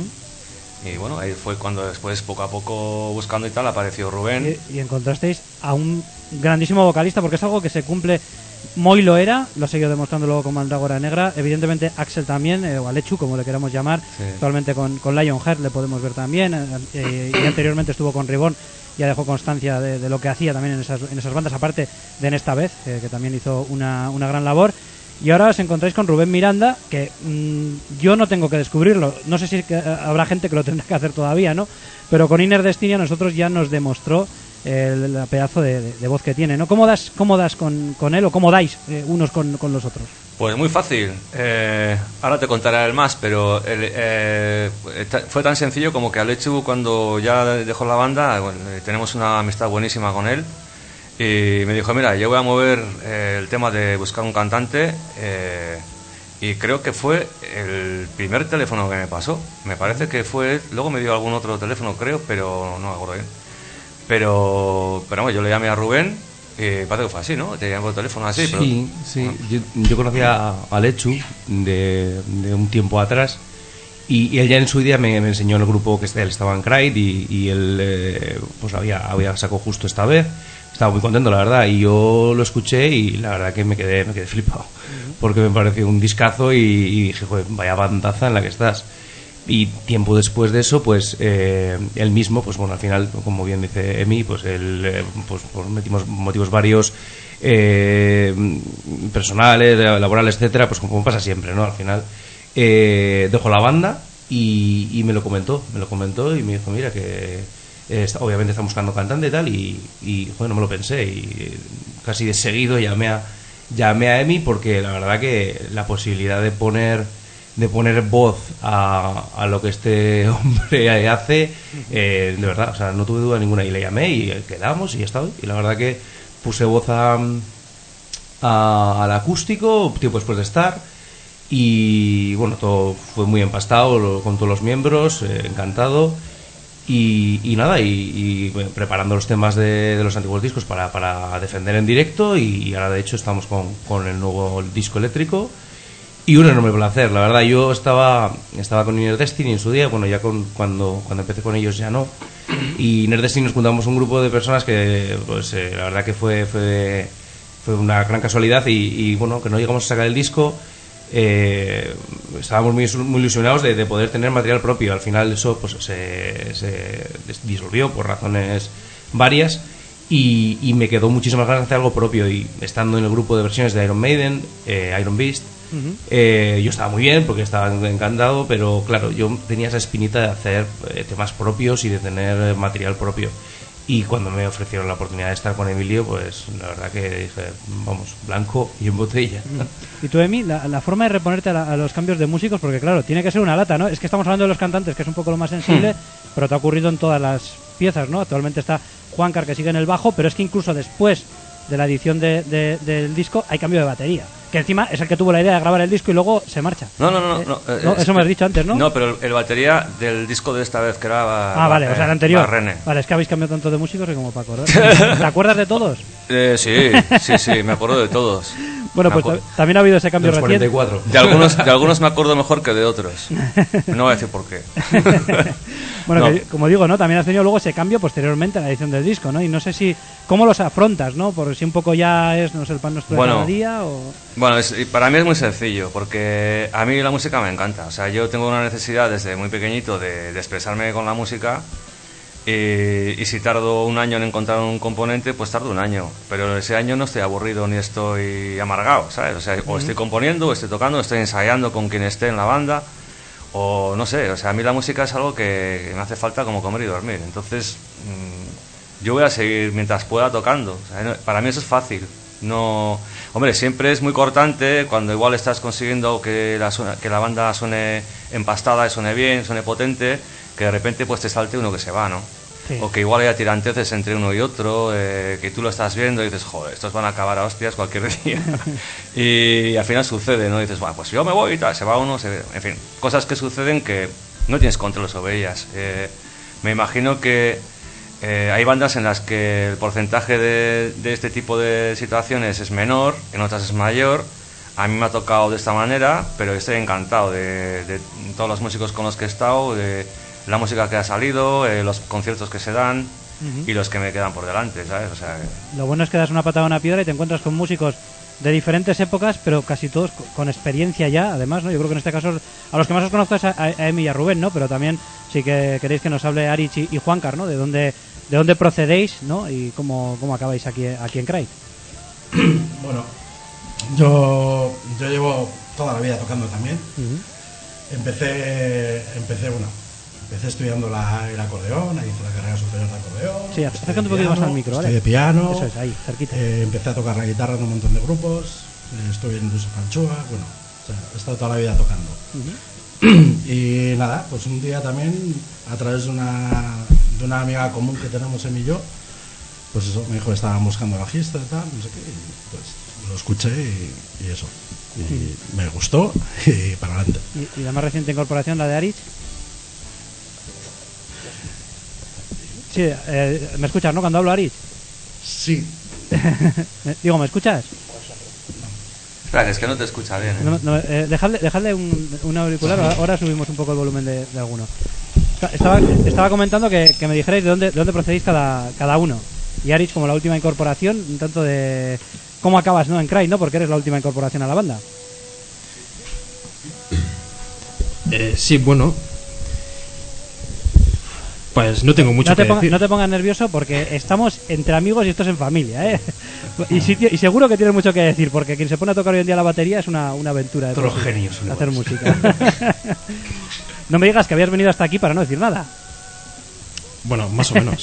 Y bueno, ahí fue cuando después, poco a poco, buscando y tal, apareció Rubén. Y encontrasteis a un grandísimo vocalista, porque es algo que se cumple. Moy lo era, lo ha seguido demostrando luego con Mandrágora Negra, evidentemente Axel también, o Alechu, como le queramos llamar, sí. Actualmente con Lionheart le podemos ver también, y anteriormente estuvo con Reborn, ya dejó constancia de lo que hacía también en esas bandas, aparte de En esta vez, que también hizo una gran labor. Y ahora os encontráis con Rubén Miranda, que yo no tengo que descubrirlo, no sé si habrá gente que lo tendrá que hacer todavía, ¿no? Pero con Inner Destiny a nosotros ya nos demostró el pedazo de voz que tiene, ¿no? ¿Cómo das con él o cómo dais unos con los otros? Pues muy fácil. Ahora te contaré el más, pero fue tan sencillo como que Alechu, cuando ya dejó la banda, tenemos una amistad buenísima con él, y me dijo, mira, yo voy a mover el tema de buscar un cantante, y creo que fue el primer teléfono que me pasó. Me parece que fue él. Luego me dio algún otro teléfono, creo, pero no me acuerdo bien. Pero bueno, yo le llamé a Rubén. Parece que fue así, ¿no? Te llamé por teléfono así. Sí, pero... sí. Yo conocía a Alechu de un tiempo atrás, y él ya en su día me enseñó el grupo que él estaba en Craig, y él pues había sacado justo esta vez. Estaba muy contento, la verdad, y yo lo escuché y la verdad que me quedé flipado, porque me pareció un discazo y dije, joder, vaya bandaza en la que estás. Y tiempo después de eso, pues él mismo, pues bueno, al final, como bien dice Emi, pues él pues metimos motivos varios, personales, laborales, etcétera, pues como pasa siempre, ¿no? Al final dejó la banda y me lo comentó y me dijo, mira, que obviamente está buscando cantante y tal, y joder, no me lo pensé, y casi de seguido llamé a Emi, porque la verdad que la posibilidad de poner voz a lo que este hombre hace, de verdad, o sea, no tuve duda ninguna, y le llamé y quedamos y ya está. Y la verdad que puse voz al acústico tiempo después de estar, y bueno, todo fue muy empastado con todos los miembros, encantado. Y nada, y preparando los temas de los antiguos discos para defender en directo, y ahora de hecho estamos con el nuevo disco eléctrico, y un enorme placer, la verdad. Yo estaba con Inner Destiny en su día, bueno, ya cuando empecé con ellos ya no, y Inner Destiny nos juntamos un grupo de personas que pues la verdad que fue una gran casualidad, y bueno, que no llegamos a sacar el disco. Estábamos muy ilusionados de poder tener material propio. Al final eso pues se disolvió por razones varias, y me quedó muchísimas ganas de hacer algo propio, y estando en el grupo de versiones de Iron Maiden, Iron Beast, yo estaba muy bien porque estaba encantado, pero claro, yo tenía esa espinita de hacer temas propios y de tener material propio. Y cuando me ofrecieron la oportunidad de estar con Emilio, pues la verdad que dije, vamos, blanco y en botella. Y tú, Emi, la forma de reponerte a los cambios de músicos, porque claro, tiene que ser una lata, ¿no? Es que estamos hablando de los cantantes, que es un poco lo más sensible, pero te ha ocurrido en todas las piezas, ¿no? Actualmente está Juancar, que sigue en el bajo, pero es que incluso después de la edición del disco hay cambio de batería, que encima es el que tuvo la idea de grabar el disco y luego se marcha. No, eso me has dicho antes, ¿no? No, pero el batería del disco de esta vez, que era vale, o sea, el anterior. René. Vale, es que habéis cambiado tanto de músicos que como para acordar. ¿Te acuerdas de todos? Sí, me acuerdo de todos. Bueno, pues también ha habido ese cambio Los reciente. 44. De algunos me acuerdo mejor que de otros. No voy a decir por qué. Bueno, No. que, como digo, ¿no? También has tenido luego ese cambio posteriormente a la edición del disco, ¿no? Y no sé cómo los afrontas, ¿no? Por si un poco ya es, no sé, el pan nuestro de cada día o... Bueno, para mí es muy sencillo, porque a mí la música me encanta. O sea, yo tengo una necesidad desde muy pequeñito de expresarme con la música, y si tardo un año en encontrar un componente, pues tardo un año. Pero ese año no estoy aburrido ni estoy amargado, ¿sabes? O sea, o estoy componiendo, o estoy tocando, o estoy ensayando con quien esté en la banda, o no sé. O sea, a mí la música es algo que me hace falta como comer y dormir. Entonces, yo voy a seguir mientras pueda tocando. O sea, para mí eso es fácil. No, hombre, siempre es muy cortante cuando igual estás consiguiendo que la banda suene empastada, y suene bien, suene potente, que de repente pues te salte uno que se va, ¿no? Sí. O que igual haya tiranteces entre uno y otro, que tú lo estás viendo y dices, joder, estos van a acabar a hostias cualquier día. Y al final sucede, ¿no? Y dices, bueno, pues yo me voy y tal, se va uno, en fin, cosas que suceden que no tienes control sobre ellas. Me imagino que hay bandas en las que el porcentaje de este tipo de situaciones es menor, en otras es mayor. A mí me ha tocado de esta manera, pero estoy encantado de todos los músicos con los que he estado, de la música que ha salido, los conciertos que se dan y los que me quedan por delante, ¿sabes? O sea, Lo bueno es que das una patada a una piedra y te encuentras con músicos de diferentes épocas, pero casi todos con experiencia ya, además, ¿no? Yo creo que en este caso a los que más os conozco es a Emi y a Rubén, ¿no? Pero también sí que queréis que nos hable Arich y Juancar, ¿no? De dónde procedéis, ¿no? Y cómo acabáis aquí en Craig. Bueno, yo llevo toda la vida tocando también. Empecé empecé estudiando el acordeón, ahí hice la carrera superior de acordeón. Sí, acércate un poquito más al micro, ¿vale? Estudié piano. Eso es, ahí, cerquita. Empecé a tocar la guitarra en un montón de grupos. Estuve en Luis Panchoa, bueno, o sea, he estado toda la vida tocando. Y nada, pues un día también, a través de una amiga común que tenemos él y yo, pues eso, me dijo que estaban buscando bajista y tal, no sé qué, y pues lo escuché y eso. Y me gustó y para adelante. ¿Y la más reciente incorporación, la de Arich? Sí, ¿me escuchas, no? Cuando hablo Arich. Sí. Digo, ¿me escuchas? Espera, que es que no te escucha bien. Dejadle un auricular, ahora subimos un poco el volumen de alguno. Estaba comentando que me dijerais de dónde procedéis cada uno. Y Arich, como la última incorporación, un tanto de cómo acabas, ¿no? En Cry, ¿no? Porque eres la última incorporación a la banda. Sí, bueno, pues no tengo mucho que decir. No te pongas nervioso porque estamos entre amigos y esto es en familia, ¿eh? Y seguro que tienes mucho que decir, porque quien se pone a tocar hoy en día la batería es una aventura. Todos los genios son hacer iguales. música. No me digas que habías venido hasta aquí para no decir nada. Bueno, más o menos.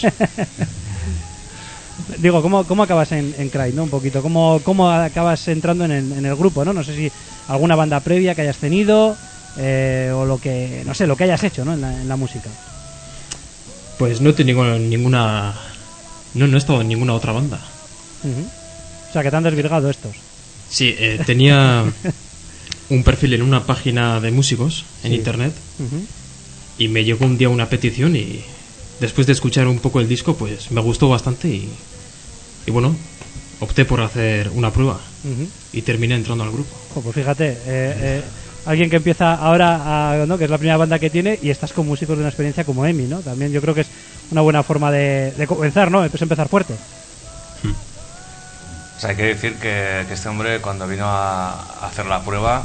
Digo, ¿cómo acabas en Cry, ¿no? Un poquito. ¿Cómo acabas entrando en el grupo, ¿no? No sé si alguna banda previa que hayas tenido o lo que hayas hecho, ¿no? En la música. Pues no he tenido ninguna... No he estado en ninguna otra banda. O sea, que te han desvirgado estos. Sí, tenía un perfil en una página de músicos en internet y me llegó un día una petición y después de escuchar un poco el disco, pues me gustó bastante y bueno, opté por hacer una prueba y terminé entrando al grupo. Pues fíjate, alguien que empieza ahora, ¿no? Que es la primera banda que tiene y estás con músicos de una experiencia como Emi, ¿no? También yo creo que es una buena forma de comenzar, ¿no? Pues empezar fuerte. O sea, hay que decir que este hombre, cuando vino a hacer la prueba,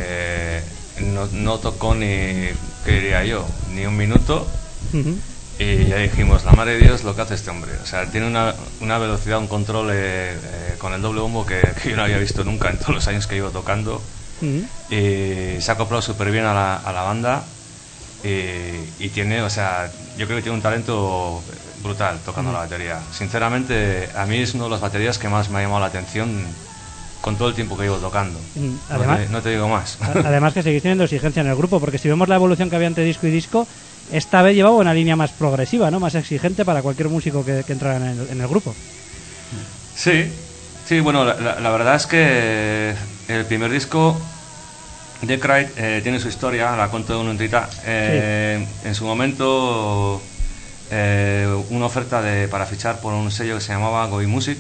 no tocó ni, ¿qué diría yo? Ni un minuto. Y ya dijimos, la madre de Dios, lo que hace este hombre. O sea, tiene una velocidad, un control con el doble bombo que yo no había visto nunca en todos los años que llevo tocando. Y se ha acoplado súper bien a la banda. Y tiene, o sea, yo creo que tiene un talento brutal tocando la batería. Sinceramente, a mí es una de las baterías que más me ha llamado la atención con todo el tiempo que llevo tocando. Además, no te digo más. Además que seguís teniendo exigencia en el grupo, porque si vemos la evolución que había entre disco y disco, esta vez llevaba una línea más progresiva, ¿no? Más exigente para cualquier músico que entrara en el grupo. Sí, bueno, la verdad es que el primer disco de Cry tiene su historia, la cuento de una entidad. En su momento, una oferta para fichar por un sello que se llamaba Goy Music.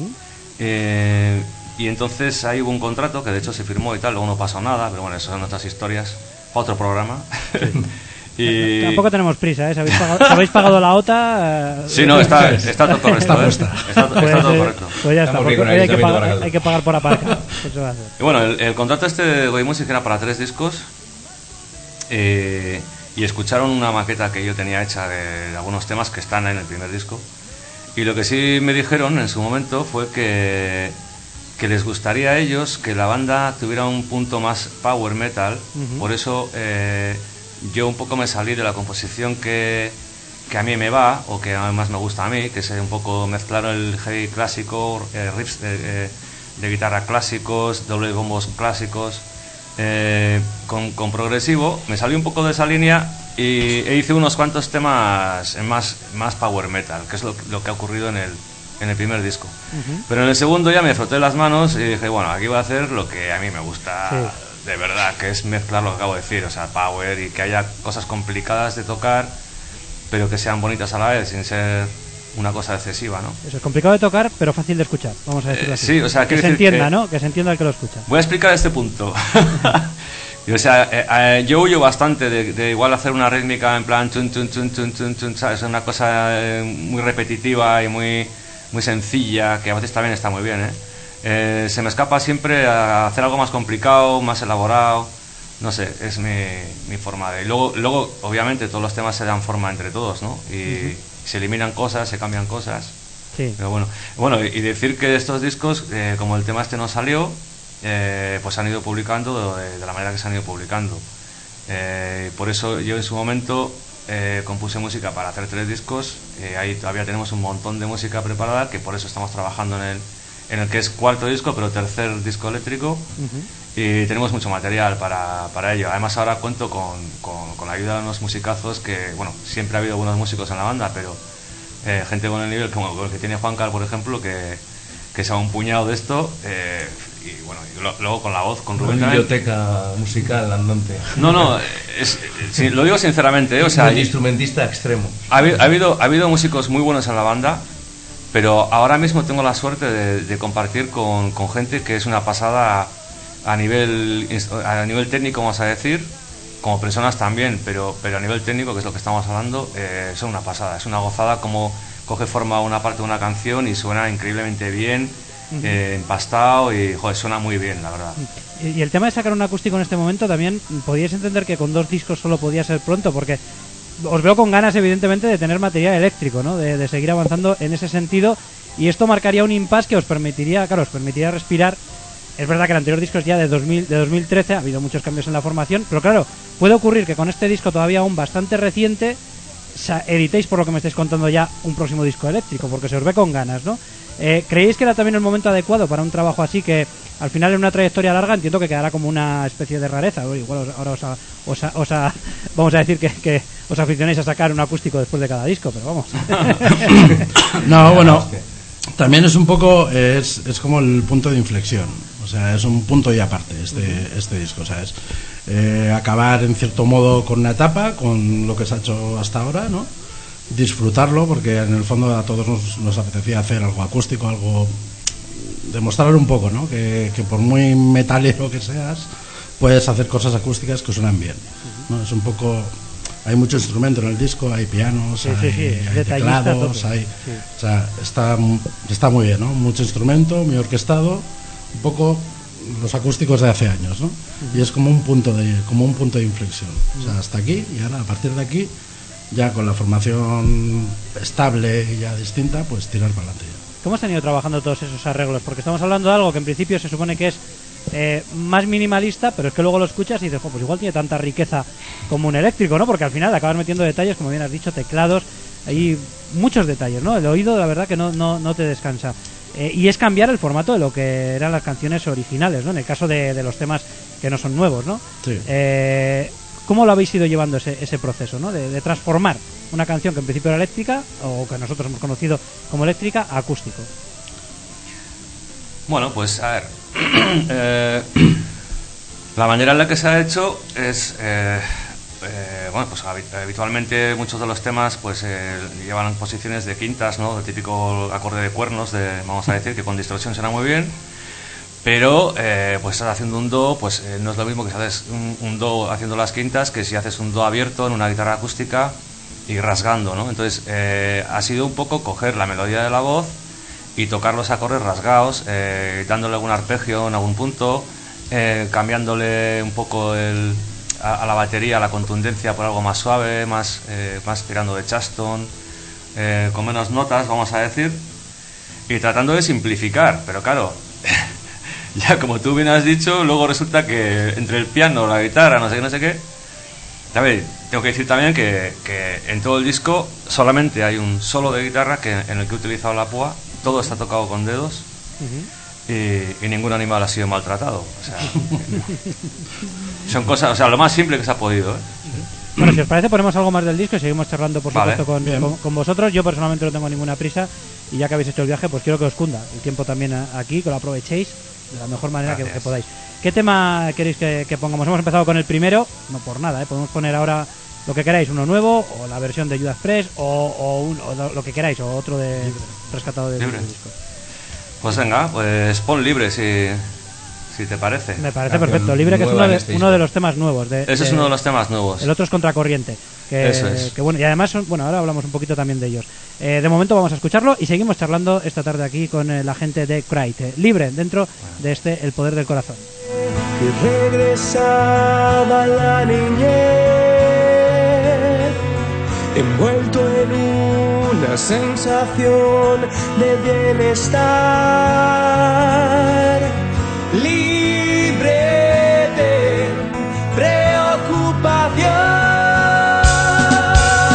Y entonces ahí hubo un contrato que de hecho se firmó y tal, luego no pasó nada, pero bueno, eso son otras historias para otro programa. Y... Tampoco tenemos prisa, ¿eh? Si habéis pagado la OTA... Sí, no, está todo correcto. Está todo correcto. Pues ya está, hay que pagar por aparcar. Eso va a ser. Y bueno, el contrato este de Goy Music era para 3 discos y escucharon una maqueta que yo tenía hecha de algunos temas que están en el primer disco. Y lo que sí me dijeron en su momento fue que les gustaría a ellos que la banda tuviera un punto más power metal. Por eso yo un poco me salí de la composición que a mí me va, o que además me gusta a mí, que es un poco mezclar el heavy clásico, riffs de guitarra clásicos, doble bombos clásicos, con progresivo. Me salí un poco de esa línea e hice unos cuantos temas más power metal, que es lo que ha ocurrido en el primer disco. Pero en el segundo ya me froté las manos y dije, bueno, aquí voy a hacer lo que a mí me gusta de verdad, que es mezclar lo que acabo de decir, o sea, power, y que haya cosas complicadas de tocar, pero que sean bonitas a la vez, sin ser una cosa excesiva, ¿no? Eso es complicado de tocar, pero fácil de escuchar, vamos a decirlo así. Sí, o sea, que se entienda, ¿no? Que se entienda el que lo escucha. Voy a explicar este punto. O sea, yo huyo bastante de igual hacer una rítmica en plan chun, chun, chun, chun, chun, chun, ¿sabes? Es una cosa muy repetitiva y muy sencilla, que a veces también está muy bien, se me escapa siempre a hacer algo más complicado, más elaborado, no sé, es mi forma de... Luego, obviamente, todos los temas se dan forma entre todos, ¿no? Y se eliminan cosas, se cambian cosas. Sí. Pero bueno, y decir que estos discos, como el tema este no salió, pues se han ido publicando de la manera que se han ido publicando. Por eso yo en su momento compuse música para hacer 3 discos. Ahí todavía tenemos un montón de música preparada, que por eso estamos trabajando en el que es 4º disco, pero 3er disco eléctrico. Y tenemos mucho material para ello. Además ahora cuento con la ayuda de unos musicazos que, bueno, siempre ha habido buenos músicos en la banda, pero gente con el nivel como el que tiene Juancar, por ejemplo, que se ha un puñado de esto. Y bueno, y luego con la voz, con Rubén Una también. biblioteca musical andante. No, lo digo sinceramente, o sea, Un instrumentista extremo. ha habido músicos muy buenos en la banda, pero ahora mismo tengo la suerte de compartir con gente que es una pasada a nivel técnico, vamos a decir, como personas también, pero a nivel técnico, que es lo que estamos hablando, son una pasada, es una gozada como coge forma una parte de una canción y suena increíblemente bien, empastado y joder, suena muy bien, la verdad. Y el tema de sacar un acústico en este momento también, podíais entender que con 2 discos solo podía ser pronto, porque os veo con ganas evidentemente de tener material eléctrico, ¿no? De seguir avanzando en ese sentido, y esto marcaría un impasse que os permitiría respirar. Es verdad que el anterior disco es ya de 2013, ha habido muchos cambios en la formación, pero claro, puede ocurrir que con este disco todavía aún bastante reciente editéis, por lo que me estáis contando, ya un próximo disco eléctrico, porque se os ve con ganas, ¿no? ¿Creéis que era también el momento adecuado para un trabajo así, que al final en una trayectoria larga entiendo que quedará como una especie de rareza? Igual ahora vamos a decir que os aficionáis a sacar un acústico después de cada disco, pero vamos. No, bueno, también es un poco, es como el punto de inflexión. O sea, es un punto y aparte este disco, ¿sabes? Acabar en cierto modo con una etapa, con lo que se ha hecho hasta ahora, ¿no? Disfrutarlo, porque en el fondo a todos nos apetecía hacer algo acústico, algo, demostrar un poco, ¿no? Que por muy metalero que seas, puedes hacer cosas acústicas que suenan bien, ¿no? Es un poco, hay mucho instrumento en el disco, hay pianos, hay teclados, hay, o sea, está muy bien, ¿no? Mucho instrumento, muy orquestado, un poco los acústicos de hace años, ¿no? Y es como un punto de inflexión. O sea, hasta aquí, y ahora a partir de aquí, ya con la formación estable y ya distinta, pues tirar para adelante ya. ¿Cómo has tenido trabajando todos esos arreglos? Porque estamos hablando de algo que en principio se supone que es más minimalista, pero es que luego lo escuchas y dices, pues igual tiene tanta riqueza como un eléctrico, ¿no? Porque al final acabas metiendo detalles, como bien has dicho, teclados, hay muchos detalles, ¿no? El oído, la verdad, que no te descansa. Y es cambiar el formato de lo que eran las canciones originales, ¿no? En el caso de los temas que no son nuevos, ¿no? Sí. ¿Cómo lo habéis ido llevando ese proceso, ¿no? De transformar una canción que en principio era eléctrica, o que nosotros hemos conocido como eléctrica, a acústico? Bueno, pues a ver, la manera en la que se ha hecho es, bueno, pues habitualmente muchos de los temas pues llevan posiciones de quintas, ¿no? El típico acorde de cuernos, vamos a decir, que con distorsión suena muy bien. Pero pues estás haciendo un do, pues no es lo mismo que si haces un do haciendo las quintas que si haces un do abierto en una guitarra acústica y rasgando, ¿no? Entonces ha sido un poco coger la melodía de la voz y tocar los acordes rasgados, dándole algún arpegio en algún punto, cambiándole un poco a la batería la contundencia por algo más suave, más tirando de Chaston, con menos notas, vamos a decir, y tratando de simplificar, pero claro. Ya como tú bien has dicho, luego resulta que entre el piano, la guitarra, no sé qué. También tengo que decir también que en todo el disco solamente hay un solo de guitarra en el que he utilizado la púa. Todo está tocado con dedos y ningún animal ha sido maltratado. O sea, son cosas, o sea, lo más simple que se ha podido, ¿eh? Bueno, si os parece, ponemos algo más del disco y seguimos charlando, por supuesto, con vosotros. Yo personalmente no tengo ninguna prisa y ya que habéis hecho el viaje, pues quiero que os cunda el tiempo también aquí, que lo aprovechéis de la mejor manera que podáis. ¿Qué tema queréis que pongamos? Hemos empezado con el primero, no por nada, podemos poner ahora lo que queráis, uno nuevo, o la versión de Judas Priest, o lo que queráis, o otro rescatado del disco. Pues venga, pues pon Libre si te parece. Me parece perfecto. Libre, que es uno de los temas nuevos. Ese es uno de los temas nuevos. El otro es Contracorriente. Eso es. Que bueno, y además, ahora hablamos un poquito también de ellos. De momento vamos a escucharlo y seguimos charlando esta tarde aquí con la gente de Crite. Libre, dentro de El Poder del Corazón. Y regresaba la niñez, envuelto en una sensación de bienestar, libre de preocupación.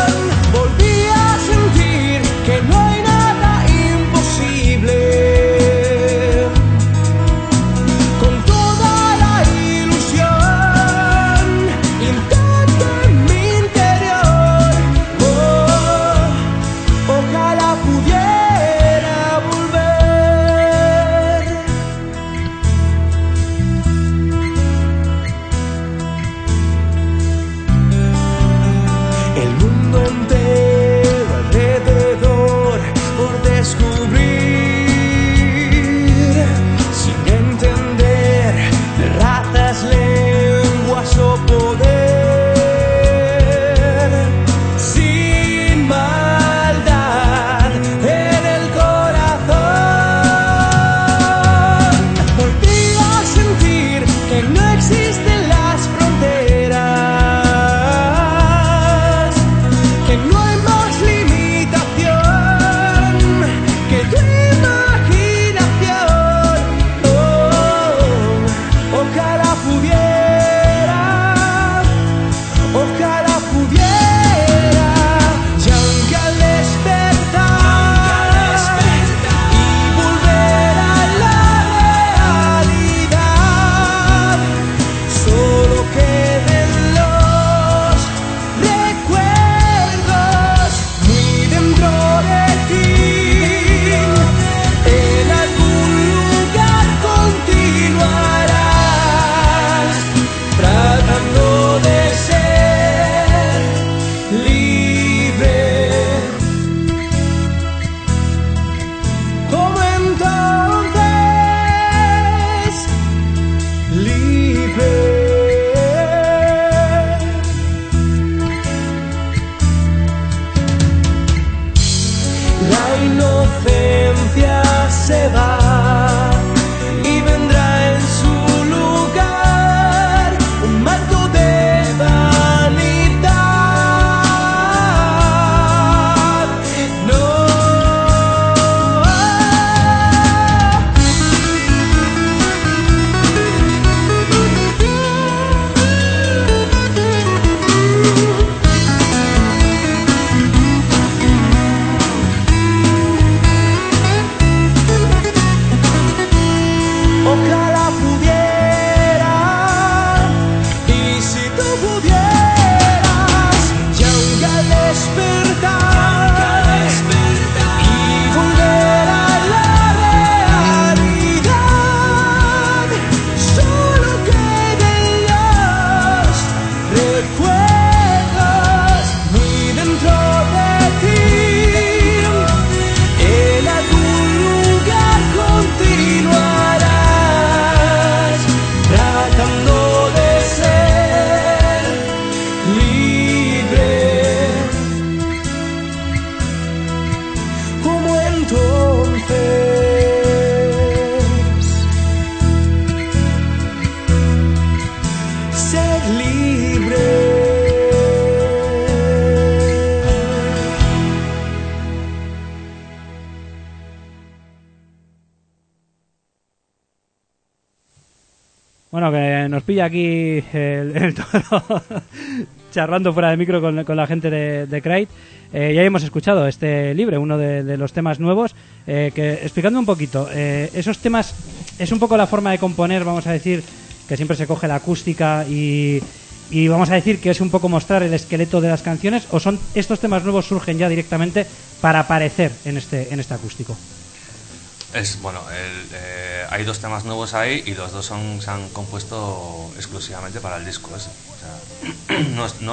Bueno, que nos pilla aquí el toro charlando fuera de micro con la gente de Crate. Ya hemos escuchado este libre, uno de los temas nuevos, que explicando un poquito, esos temas es un poco la forma de componer, vamos a decir, que siempre se coge la acústica y vamos a decir que es un poco mostrar el esqueleto de las canciones, o son estos temas nuevos surgen ya directamente para aparecer en este acústico. Bueno, hay 2 temas nuevos ahí y los 2 se han compuesto exclusivamente para el disco ese. O sea,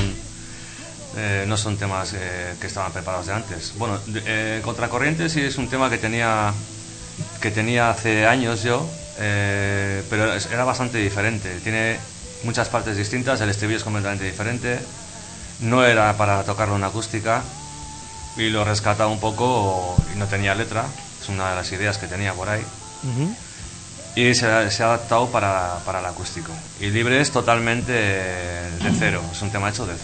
no son temas que estaban preparados de antes. Bueno, Contracorriente sí es un tema que tenía hace años yo, pero era bastante diferente. Tiene muchas partes distintas, el estribillo es completamente diferente. No era para tocarlo en acústica y lo rescataba un poco y no tenía letra. Es una de las ideas que tenía por ahí. Y se ha adaptado para el acústico. Y Libre es totalmente de cero, es un tema hecho de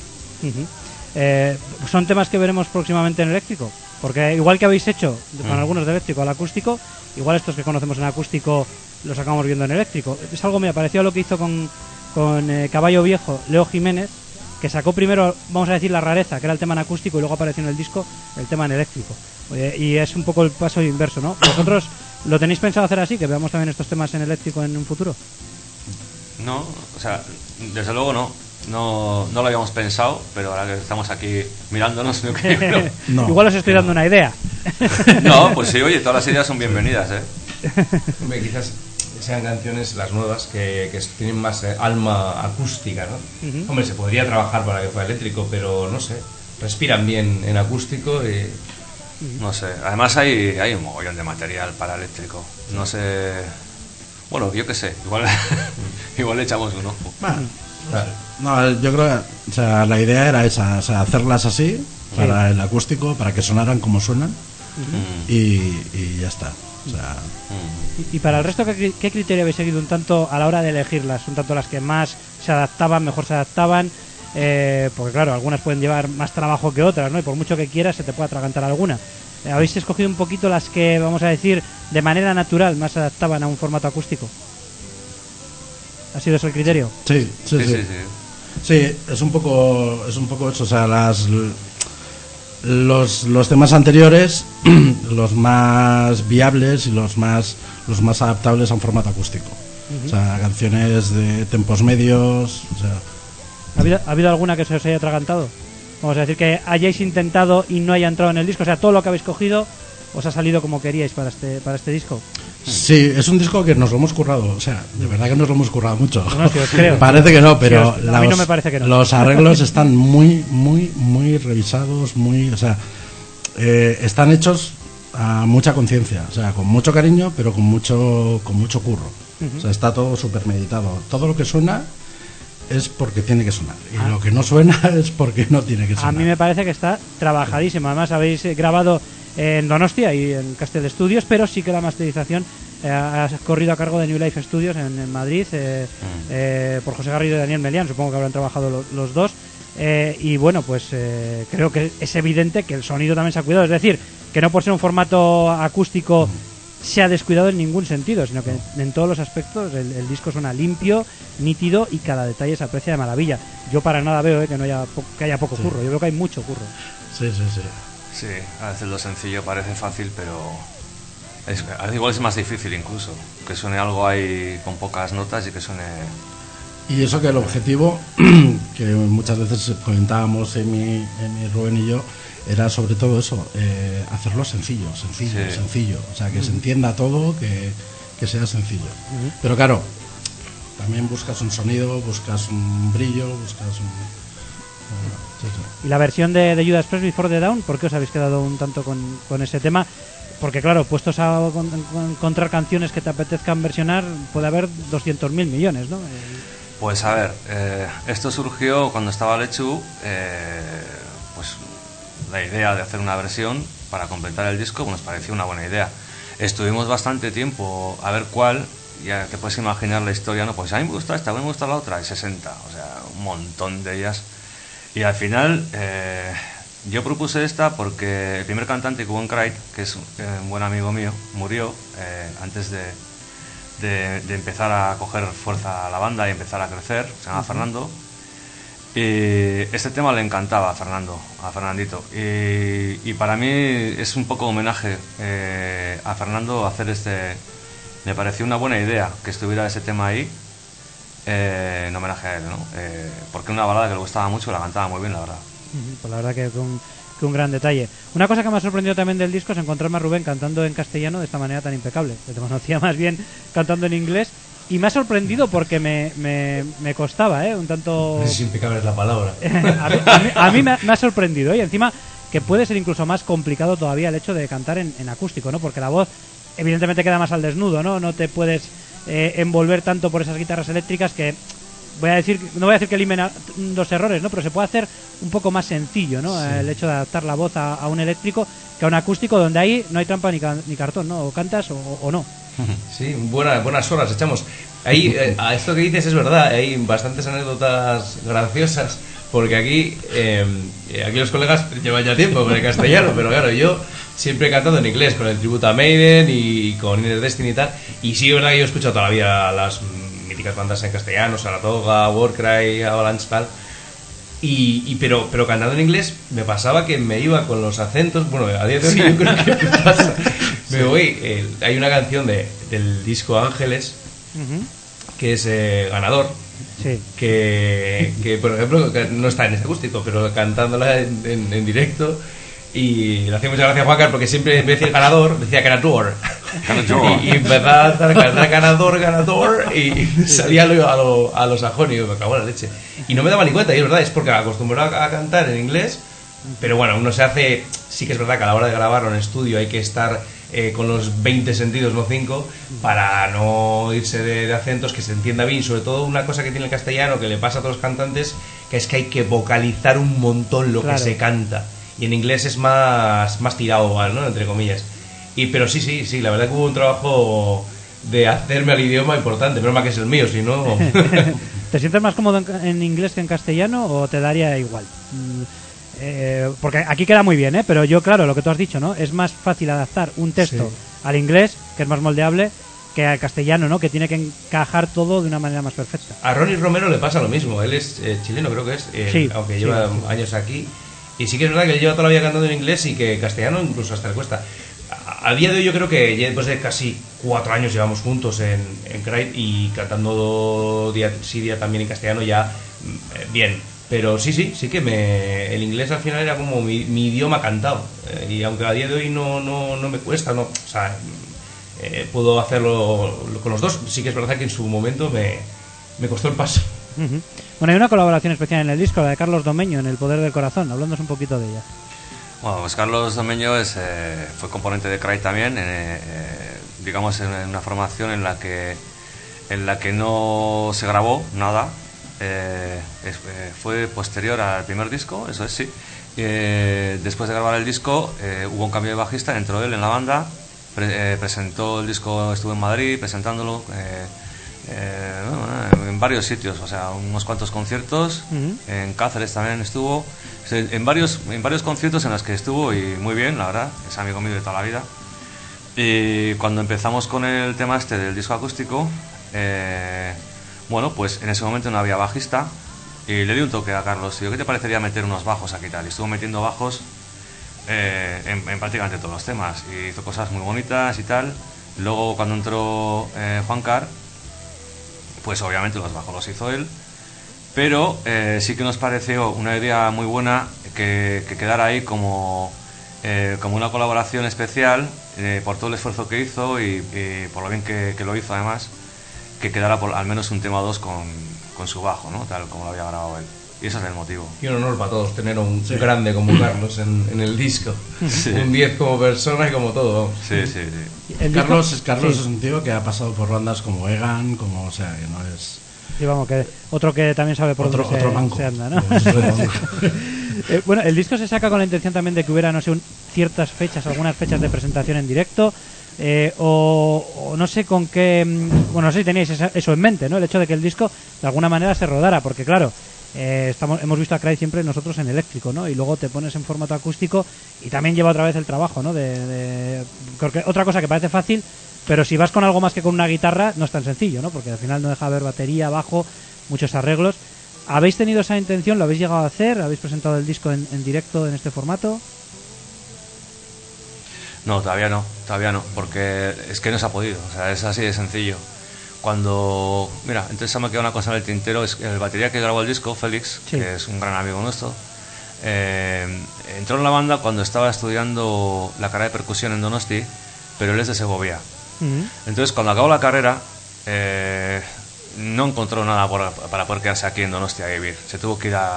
cero. ¿Son temas que veremos próximamente en eléctrico? Porque igual que habéis hecho con algunos de eléctrico al acústico, igual estos que conocemos en acústico los acabamos viendo en eléctrico. Es algo muy parecido a lo que hizo con Caballo Viejo Leo Jiménez, que sacó primero, vamos a decir, la rareza, que era el tema en acústico, y luego apareció en el disco el tema en eléctrico. Y es un poco el paso inverso, ¿no? ¿Vosotros lo tenéis pensado hacer así, que veamos también estos temas en eléctrico en un futuro? No, o sea, desde luego no lo habíamos pensado, pero ahora que estamos aquí mirándonos, No. Igual os estoy dando una idea. No, pues sí, oye, todas las ideas son bienvenidas, ¿eh? Hombre, quizás sean canciones, las nuevas, que tienen más alma acústica, ¿no? Hombre, se podría trabajar para que fuera eléctrico, pero no sé, respiran bien en acústico y... No sé, además hay un mogollón de material para eléctrico. No sé... Bueno, yo qué sé, igual le echamos un ojo. Bueno, no, yo creo que, o sea, la idea era esa, o sea, hacerlas así para el acústico, para que sonaran como suenan, y ya está. O sea, y para el resto, ¿qué criterio habéis seguido un tanto a la hora de elegirlas? Un tanto las que más se adaptaban, mejor se adaptaban, porque claro, algunas pueden llevar más trabajo que otras, ¿no? Y por mucho que quieras se te puede atragantar alguna. ¿Habéis escogido un poquito las que, vamos a decir, de manera natural más se adaptaban a un formato acústico? ¿Ha sido eso el criterio? sí. Sí, es un poco eso, o sea, los temas anteriores, los más viables y los más adaptables a un formato acústico. O sea, canciones de tempos medios, o sea... ¿Ha habido alguna que se os haya atragantado? Vamos a decir que hayáis intentado y no haya entrado en el disco, o sea, todo lo que habéis cogido os ha salido como queríais para este disco. Sí, es un disco que nos lo hemos currado, o sea, de verdad que nos lo hemos currado mucho. No, sí, os creo. Parece que no, pero sí, a mí no me parece que no. Los arreglos están muy revisados, o sea, están hechos a mucha conciencia, o sea, con mucho cariño, pero con mucho curro. O sea, está todo súper meditado. Todo lo que suena es porque tiene que sonar, y lo que no suena es porque no tiene que sonar. A mí me parece que está trabajadísimo. Además, habéis grabado en Donostia y en Castel Studios, pero sí que la masterización ha corrido a cargo de New Life Studios en Madrid, por José Garrido y Daniel Melián. Supongo que habrán trabajado los dos. Y bueno, pues creo que es evidente que el sonido también se ha cuidado. Es decir, que no por ser un formato acústico se ha descuidado en ningún sentido, sino que en todos los aspectos el disco suena limpio, nítido, y cada detalle se aprecia de maravilla. Yo para nada veo que haya poco curro. Yo veo que hay mucho curro. Sí. Sí, a veces lo sencillo parece fácil, pero igual es más difícil incluso. Que suene algo ahí con pocas notas y que suene... Y eso que el objetivo, que muchas veces comentábamos Emi, Rubén y yo, era sobre todo eso, hacerlo sencillo. O sea, que se entienda todo, que sea sencillo. Pero claro, también buscas un sonido, buscas un brillo, buscas un... Y la versión de Judas Priest Before the Dawn, ¿por qué os habéis quedado un tanto con ese tema? Porque claro, puestos a encontrar canciones que te apetezcan versionar, puede haber 200.000 millones, ¿no? Pues a ver, esto surgió cuando estaba Lechu, pues la idea de hacer una versión para completar el disco nos pareció una buena idea. Estuvimos bastante tiempo a ver cuál, ya te puedes imaginar la historia, ¿no? Pues a mí me gusta esta, a mí me gusta la otra, y 60, o sea, un montón de ellas. Y al final yo propuse esta porque el primer cantante que hubo en Crate, que es un buen amigo mío, murió antes de empezar a coger fuerza a la banda y empezar a crecer, se llama Fernando. Y este tema le encantaba a Fernandito. Y para mí es un poco homenaje a Fernando hacer este... Me pareció una buena idea que estuviera ese tema ahí, en homenaje a él, ¿no? Porque una balada que le gustaba mucho, la cantaba muy bien, la verdad. Pues la verdad que un gran detalle. Una cosa que me ha sorprendido también del disco es encontrarme a Rubén cantando en castellano de esta manera tan impecable. Te conocía más bien cantando en inglés. Y me ha sorprendido porque me costaba, un tanto... Es impecable es la palabra. a mí me ha sorprendido, y encima que puede ser incluso más complicado todavía el hecho de cantar en acústico, ¿no? Porque la voz evidentemente queda más al desnudo, ¿no? No te puedes envolver tanto por esas guitarras eléctricas que... no voy a decir que elimina los errores, ¿no? Pero se puede hacer un poco más sencillo, ¿no? Sí. El hecho de adaptar la voz a un eléctrico que a un acústico, donde ahí no hay trampa ni cartón, ¿no? O cantas o no. Sí, buenas horas echamos. Ahí, a esto que dices es verdad, hay bastantes anécdotas graciosas, porque aquí los colegas llevan ya tiempo con el castellano, pero claro, yo siempre he cantado en inglés, con el tributo a Maiden y con Inner Destiny y tal, y sí, es verdad que yo he escuchado toda la vida las míticas bandas en castellano, Saratoga, Warcry, Avalanche, tal, pero cantando en inglés me pasaba que me iba con los acentos, bueno, a día de hoy yo creo que me pasa. Me voy, hay una canción del disco Ángeles, que es Ganador, sí. que por ejemplo no está en este acústico, pero cantándola en directo, y le hacía mucha gracia a Juancar porque siempre en vez de decir ganador decía ganador. Y empezaba a cantar ganador y salía a lo sajón y me cagó la leche. Y no me daba ni cuenta, y es verdad, es porque acostumbrado a cantar en inglés, pero bueno, uno se hace, sí que es verdad que a la hora de grabarlo en estudio hay que estar con los 20 sentidos, no 5, para no irse de acentos, que se entienda bien. Sobre todo una cosa que tiene el castellano que le pasa a todos los cantantes, que es que hay que vocalizar un montón lo que se canta, y en inglés es más tirado, ¿no? Entre comillas. Pero sí, la verdad que hubo un trabajo de hacerme al idioma importante, pero más que es el mío, si no... ¿Te sientes más cómodo en inglés que en castellano o te daría igual? Porque aquí queda muy bien, pero yo, claro, lo que tú has dicho, ¿no? Es más fácil adaptar un texto al inglés, que es más moldeable, que al castellano, ¿no? Que tiene que encajar todo de una manera más perfecta. A Ronnie Romero le pasa lo mismo. Él es chileno, creo que es, sí, aunque lleva años aquí, y sí que es verdad que él lleva toda la vida cantando en inglés y que castellano incluso hasta le cuesta. A día de hoy yo creo que ya después de casi 4 años llevamos juntos en Cry y cantando día también en castellano ya bien. Pero sí que el inglés al final era como mi idioma cantado, y aunque a día de hoy no me cuesta, no, o sea, puedo hacerlo con los dos. Sí que es verdad que en su momento me costó el paso. Bueno, hay una colaboración especial en el disco, la de Carlos Domeño, en El Poder del Corazón. Hablándonos un poquito de ella. Bueno, pues Carlos Domeño fue componente de Cry también, digamos en una formación en la que no se grabó nada. Fue posterior al primer disco, eso es, sí. Después de grabar el disco hubo un cambio de bajista, entró él en la banda, presentó el disco, estuvo en Madrid presentándolo, en varios sitios, o sea, unos cuantos conciertos, en Cáceres también estuvo, en varios conciertos en los que estuvo, y muy bien, la verdad, es amigo mío de toda la vida. Y cuando empezamos con el tema del disco acústico, bueno, pues en ese momento no había bajista, y le di un toque a Carlos, y yo, ¿qué te parecería meter unos bajos aquí y tal? Y estuvo metiendo bajos en prácticamente todos los temas, y hizo cosas muy bonitas y tal. Luego cuando entró Juancar, pues obviamente los bajos los hizo él, pero sí que nos pareció una idea muy buena que quedara ahí como una colaboración especial, por todo el esfuerzo que hizo y por lo bien que lo hizo, además, que quedara por al menos un tema o dos con su bajo, ¿no? Tal como lo había grabado él. Y ese es el motivo. Y un honor para todos tener un grande como Carlos en el disco. Sí. Un 10 como persona y como todo. Sí. Carlos es un tío que ha pasado por bandas como Egan, o sea, que no es... Sí, vamos, que otro que también sabe por dónde manco. Se anda, ¿no? Bueno, el disco se saca con la intención también de que hubiera, no sé, ciertas fechas, algunas fechas de presentación en directo, o no sé con qué... Bueno, no sé si teníais eso en mente, ¿no? El hecho de que el disco de alguna manera se rodara, porque claro... hemos visto a Cry siempre nosotros en eléctrico, ¿no? Y luego te pones en formato acústico y también lleva otra vez el trabajo, ¿no? Porque otra cosa que parece fácil, Pero si vas con algo más que con una guitarra, no es tan sencillo, ¿no? Porque al final no deja de haber batería, bajo, muchos arreglos. ¿Habéis tenido esa intención? ¿Lo habéis llegado a hacer? ¿Habéis presentado el disco en directo en este formato? No, todavía no, porque es que no se ha podido, o sea, es así de sencillo. Cuando, mira, entonces se me ha quedado una cosa en el tintero, es el batería que grabó el disco, Félix, Sí. que es un gran amigo nuestro, entró en la banda cuando estaba estudiando la carrera de percusión en Donosti, pero él es de Segovia. Entonces, cuando acabó la carrera, no encontró nada para poder quedarse aquí en Donosti a vivir. Se tuvo que ir a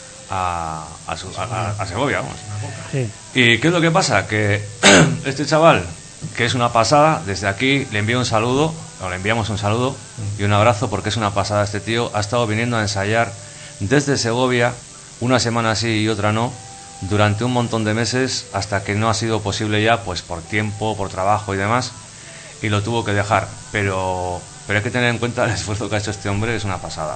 Segovia, vamos. Sí. ¿Y qué es lo que pasa? Que este chaval, que es una pasada, desde aquí le envío un saludo, o le enviamos un saludo y un abrazo, porque es una pasada este tío. Ha estado viniendo a ensayar desde Segovia, una semana sí y otra no, durante un montón de meses, hasta que no ha sido posible ya, pues por tiempo, por trabajo y demás, y lo tuvo que dejar. Pero hay que tener en cuenta el esfuerzo que ha hecho este hombre, es una pasada.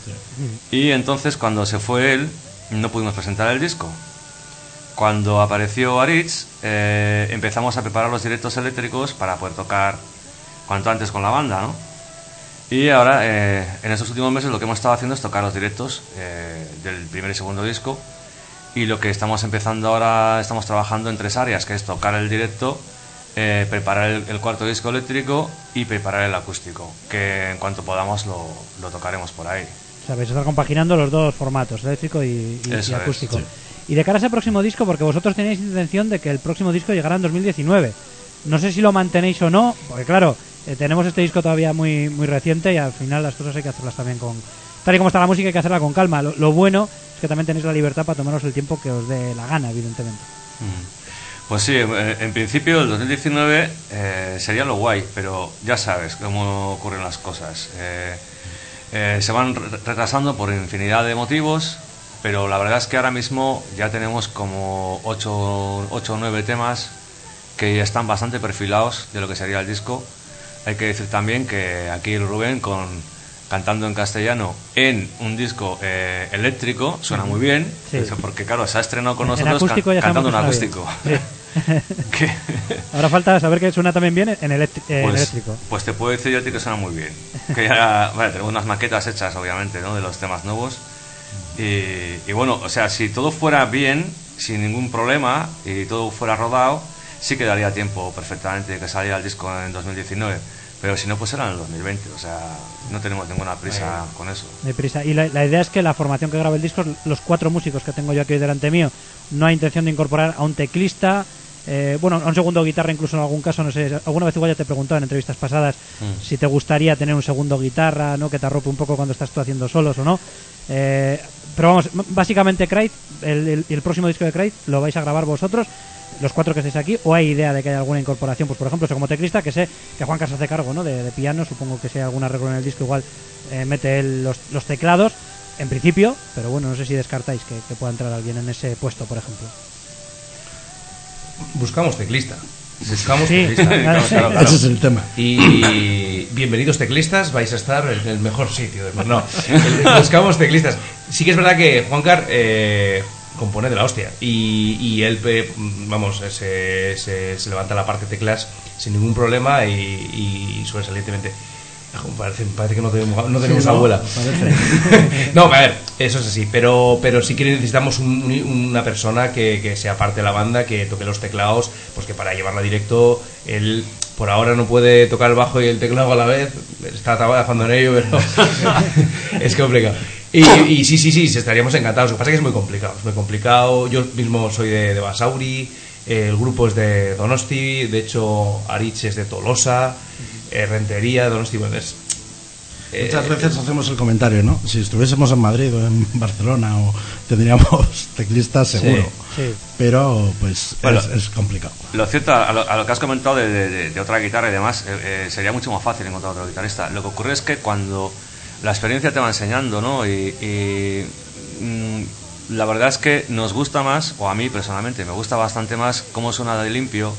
Y entonces, cuando se fue él, no pudimos presentar el disco. Cuando apareció Aritz, empezamos a preparar los directos eléctricos para poder tocar cuanto antes con la banda, ¿no? Y ahora, en estos últimos meses, lo que hemos estado haciendo es tocar los directos del primer y segundo disco. Y lo que estamos empezando ahora, estamos trabajando en 3 áreas, que es tocar el directo, preparar el cuarto disco eléctrico y preparar el acústico, que en cuanto podamos lo tocaremos por ahí. O sea, vais a estar compaginando los dos formatos, eléctrico y acústico. Sí. Y de cara a ese próximo disco, porque vosotros tenéis intención de que el próximo disco llegara en 2019. No sé si lo mantenéis o no, porque claro, tenemos este disco todavía muy reciente y al final las cosas hay que hacerlas también con... Tal y como está la música hay que hacerla con calma. Lo bueno es que también tenéis la libertad para tomaros el tiempo que os dé la gana, evidentemente. Pues sí, en principio el 2019 sería lo guay, pero ya sabes cómo ocurren las cosas. Se van retrasando por infinidad de motivos, pero la verdad es que ahora mismo ya tenemos como 8 o 9 temas que ya están bastante perfilados de lo que sería el disco. Hay que decir también que aquí el Rubén cantando en castellano en un disco eléctrico suena muy bien, Sí. porque claro, se ha estrenado con En nosotros acústico ya cantando en sabemos que suena acústico. bien. Que- Ahora falta saber que suena también bien en eléctrico. Pues te puedo decir yo a ti que suena muy bien. Que ya, vale, tenemos unas maquetas hechas, obviamente, ¿no? De los temas nuevos. Y bueno, o sea, si todo fuera bien, sin ningún problema, y todo fuera rodado, sí que daría tiempo perfectamente de que saliera el disco en 2019. Pero si no, pues será en el 2020. O sea, no tenemos ninguna prisa con eso. No hay prisa. Y la idea es que la formación que graba el disco, los 4 músicos que tengo yo aquí delante mío, no hay intención de incorporar a un teclista, bueno, a un segundo guitarra incluso en algún caso, no sé, alguna vez igual ya te he preguntado en entrevistas pasadas si te gustaría tener un segundo guitarra, ¿no? Que te arrope un poco cuando estás tú haciendo solos o no. Pero vamos, básicamente Craig, el próximo disco de Craig lo vais a grabar vosotros, los 4 que estáis aquí, o hay idea de que haya alguna incorporación, pues por ejemplo, como teclista, que sé que Juan Carlos se hace cargo, ¿no? de piano, supongo que sea algún arreglo en el disco, igual mete él los teclados, en principio, pero bueno, no sé si descartáis que pueda entrar alguien en ese puesto, por ejemplo. Buscamos teclista. Sí. Claro, claro. Ese es el tema. Y bienvenidos teclistas, vais a estar en el mejor sitio. No, buscamos teclistas. Sí que es verdad que Juancar compone de la hostia. Y él, vamos, se levanta la parte de teclas sin ningún problema y sobresalientemente. Parece que no tenemos Sí, abuela. parece. No, a ver, eso es así, pero sí que necesitamos una persona que sea parte de la banda, que toque los teclados, pues que para llevarla directo, él por ahora no puede tocar el bajo y el teclado a la vez, está trabajando en ello, pero es complicado. Y sí, estaríamos encantados. Lo que pasa es que es muy complicado. Yo mismo soy de Basauri, el grupo es de Donosti, de hecho Aritz es de Tolosa, Rentería, Donosti, bueno, es... Muchas veces hacemos el comentario, ¿no? Si estuviésemos en Madrid o en Barcelona tendríamos teclistas seguro. Sí. Pero pues Bueno, es complicado. Lo cierto, a lo que has comentado de otra guitarra y demás, sería mucho más fácil encontrar otro guitarrista. Lo que ocurre es que cuando la experiencia te va enseñando, ¿no? La verdad es que nos gusta más, o a mí personalmente me gusta bastante más cómo suena de limpio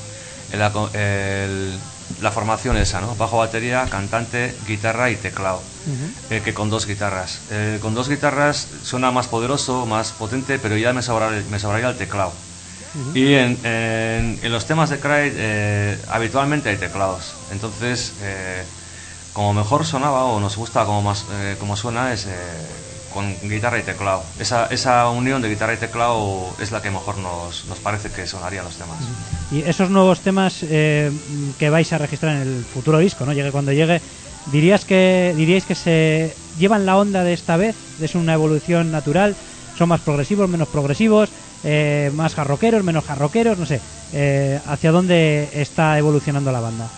la formación esa, ¿no? Bajo, batería, cantante, guitarra y teclado, que con 2 guitarras. Con 2 guitarras suena más poderoso, más potente, pero ya me sobraría el teclado. Y en los temas de Cry habitualmente hay teclados. Entonces, como mejor sonaba o nos gusta como suena es con guitarra y teclado. Esa unión de guitarra y teclado es la que mejor nos parece que sonarían los temas. Y esos nuevos temas que vais a registrar en el futuro disco, ¿no? Llegue cuando llegue, diríais que se llevan la onda de esta vez, es una evolución natural, son más progresivos, menos progresivos, más jarroqueros, menos jarroqueros, no sé, ¿hacia dónde está evolucionando la banda?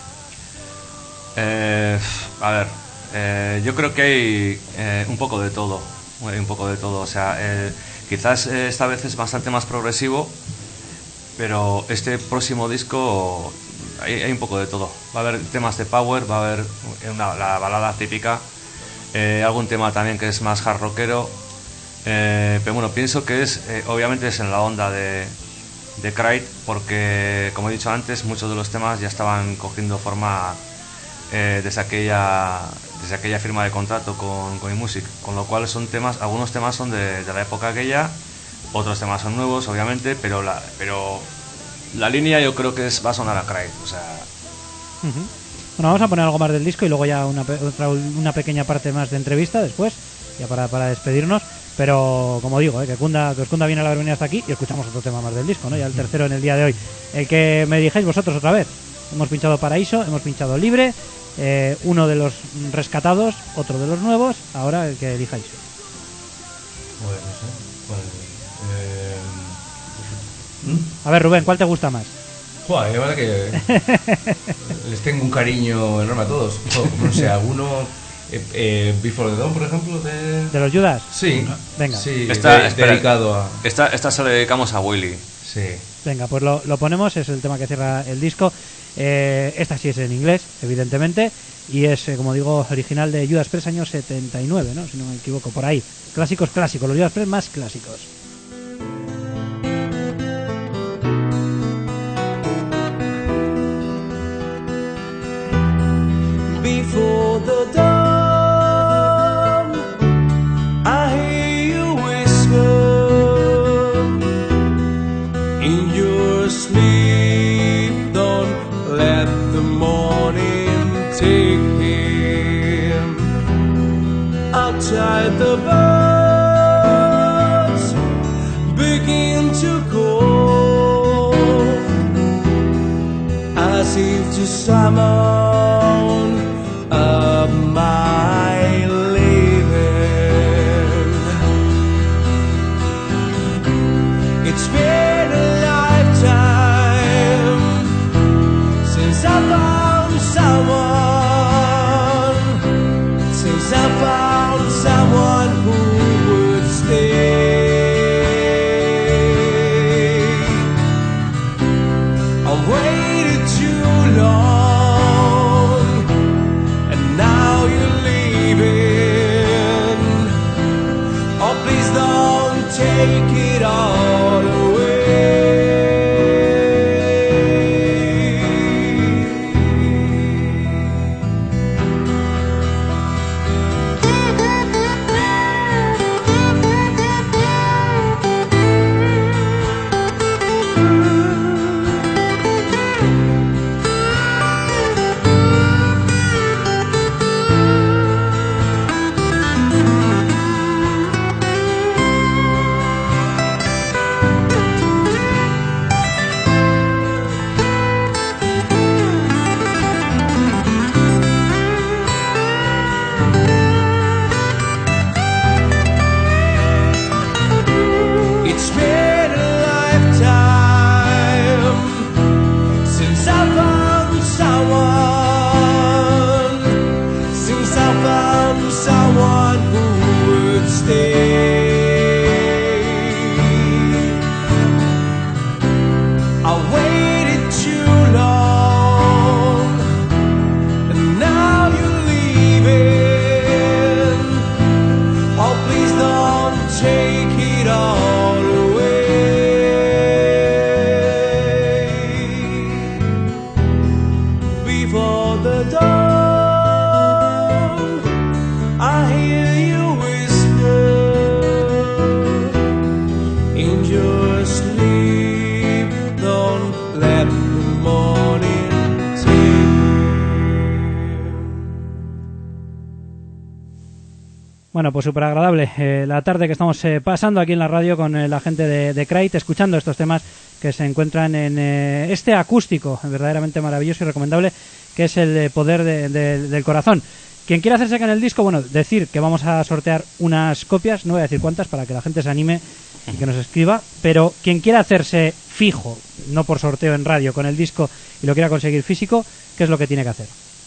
A ver, yo creo que hay un poco de todo, o sea, quizás esta vez es bastante más progresivo, pero este próximo disco hay un poco de todo. Va a haber temas de power, va a haber la balada típica, algún tema también que es más hard rockero, pero bueno, pienso que obviamente es en la onda de Cry, porque como he dicho antes, muchos de los temas ya estaban cogiendo forma desde aquella firma de contrato con iMusic, con lo cual algunos temas son de la época aquella, otros temas son nuevos obviamente, pero la línea yo creo que va a sonar a Cry, o sea. Bueno, vamos a poner algo más del disco y luego ya una pequeña parte más de entrevista después, ya para despedirnos. Pero como digo, que os cunda bien el haber venido hasta aquí y escuchamos otro tema más del disco, ¿no? Ya el tercero en el día de hoy. El que me dijáis vosotros otra vez. Hemos pinchado Paraíso, hemos pinchado Libre, uno de los rescatados, otro de los nuevos, ahora el que elijáis. Bueno, no sé. A ver, Rubén, ¿cuál te gusta más? Joder, es verdad que les tengo un cariño enorme a todos. No sé, alguno... Before the Dawn, por ejemplo, ¿De los Judas? Sí. Venga. Sí, Espera, dedicado a... Esta se la dedicamos a Willy. Sí. Venga, pues lo ponemos, es el tema que cierra el disco. Esta sí es en inglés, evidentemente, y es, como digo, original de Judas Priest, año 79, ¿no? Si no me equivoco, por ahí. Clásicos, los Judas Priest más clásicos. Before the dawn, I hear you whisper in your sleep. Don't let the morning take him. Outside the birds begin to call, as if to summon my living. It's been a lifetime since I found someone who would stay. I waited too long. Take it all away. Bueno, pues súper agradable la tarde que estamos pasando aquí en la radio con la gente de Crate, escuchando estos temas que se encuentran en este acústico verdaderamente maravilloso y recomendable, que es el poder del corazón. Quien quiera hacerse con el disco, bueno, decir que vamos a sortear unas copias, no voy a decir cuántas para que la gente se anime y que nos escriba, pero quien quiera hacerse fijo, no por sorteo en radio, con el disco y lo quiera conseguir físico, ¿qué es lo que tiene que hacer?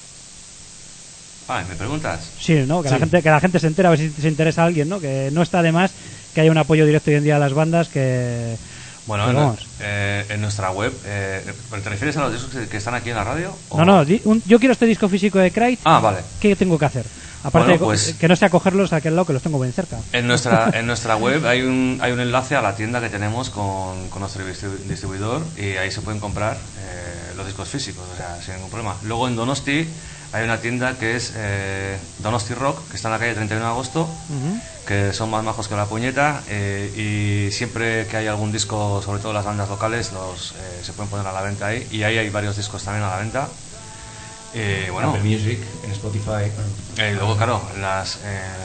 ¿Me preguntas? Sí, ¿no? Que la gente se entera, a ver si se interesa a alguien, ¿no? Que no está de más que haya un apoyo directo hoy en día a las bandas que... Bueno, en nuestra web, ¿te refieres a los discos que están aquí en la radio? ¿O? No, yo quiero este disco físico de Crate. Vale. ¿Qué tengo que hacer? Aparte bueno, de que no sea cogerlos a aquel lado, que los tengo bien cerca. En nuestra web hay un enlace a la tienda que tenemos con nuestro distribuidor, y ahí se pueden comprar los discos físicos, o sea, sin ningún problema. Luego en Donosti hay una tienda que es Donosti Rock, que está en la calle 31 de agosto, que son más majos que la puñeta, y siempre que hay algún disco, sobre todo las bandas locales, se pueden poner a la venta ahí, y ahí hay varios discos también a la venta. Bueno, Apple Music, en Spotify. Luego, claro, las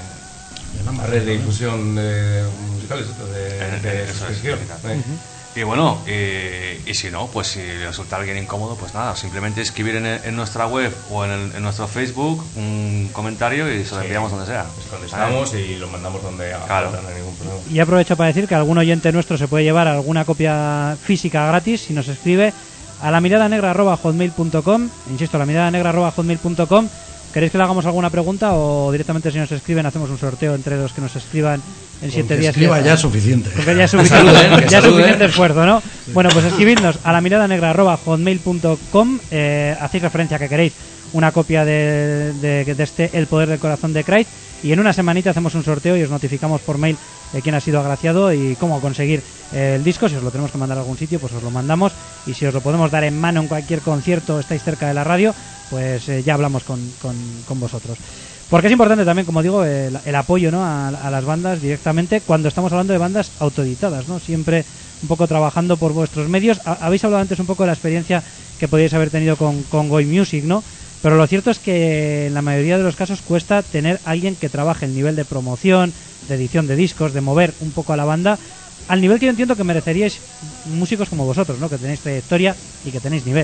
red de difusión musicales, de suscripción. Y bueno, y si no, pues si le resulta a alguien incómodo, pues nada, simplemente escribir en nuestra web o en nuestro Facebook un comentario y se lo enviamos donde sea. Pues contestamos y lo mandamos donde haga falta, no hay ningún problema. Y aprovecho para decir que algún oyente nuestro se puede llevar alguna copia física gratis si nos escribe a lamiradanegra@hotmail.com. Insisto, lamiradanegra@hotmail.com. ¿Queréis que le hagamos alguna pregunta o directamente si nos escriben hacemos un sorteo entre los que nos escriban en 7 días? Escriba ya es suficiente. Porque ya es suficiente, ya es suficiente esfuerzo, ¿no? Bueno, pues escribidnos a lamiradanegra@hotmail.com. Hacéis referencia a que queréis una copia de este El Poder del Corazón de Crate, y en una semanita hacemos un sorteo y os notificamos por mail de quién ha sido agraciado y cómo conseguir el disco. Si os lo tenemos que mandar a algún sitio, pues os lo mandamos, y si os lo podemos dar en mano en cualquier concierto, estáis cerca de la radio, pues ya hablamos con vosotros. Porque es importante también, como digo, el apoyo, ¿no? a las bandas directamente cuando estamos hablando de bandas autoeditadas, ¿no? Siempre un poco trabajando por vuestros medios. Habéis hablado antes un poco de la experiencia que podíais haber tenido con Goy Music, ¿no? Pero lo cierto es que en la mayoría de los casos cuesta tener alguien que trabaje el nivel de promoción, de edición de discos, de mover un poco a la banda al nivel que yo entiendo que mereceríais músicos como vosotros, ¿no? Que tenéis trayectoria y que tenéis nivel.